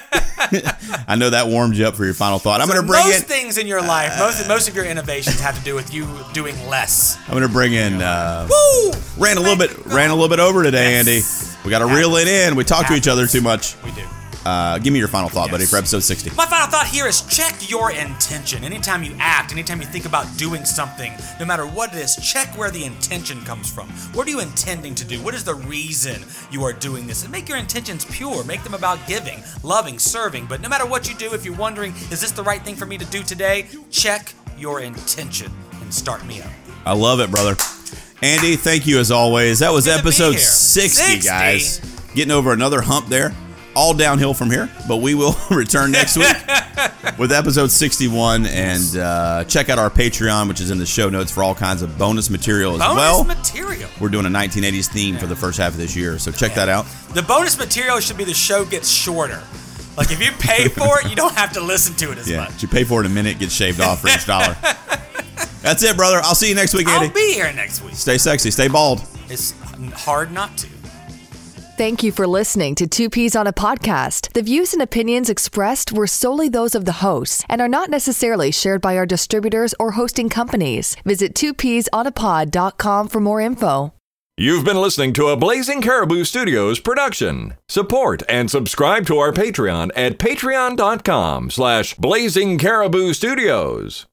I know that warmed you up for your final thought. I'm going to bring most things in your life, most of your innovations have to do with you doing less. I'm going to bring in. Ran a little bit over today, Andy. We got to reel it in. We talk to each other too much. We do. Give me your final thought, buddy, for episode 60. My final thought here is check your intention. Anytime you act, anytime you think about doing something, no matter what it is, check where the intention comes from. What are you intending to do? What is the reason you are doing this? And make your intentions pure. Make them about giving, loving, serving. But no matter what you do, if you're wondering, is this the right thing for me to do today? Check your intention and start me up. I love it, brother. Andy, thank you as always. That was episode 60, guys. Getting over another hump there. All downhill from here, but we will return next week with episode 61, and check out our Patreon, which is in the show notes for all kinds of bonus material as well. Bonus material. We're doing a 1980s theme for the first half of this year, so check that out. The bonus material should be the show gets shorter. Like, if you pay for it, you don't have to listen to it as much. You pay for it in a minute, gets shaved off for each dollar. That's it, brother. I'll see you next week, Andy. I'll be here next week. Stay sexy. Stay bald. It's hard not to. Thank you for listening to Two Peas on a Podcast. The views and opinions expressed were solely those of the hosts and are not necessarily shared by our distributors or hosting companies. Visit twopeasonapod.com for more info. You've been listening to a Blazing Caribou Studios production. Support and subscribe to our Patreon at patreon.com/Blazing Caribou Studios.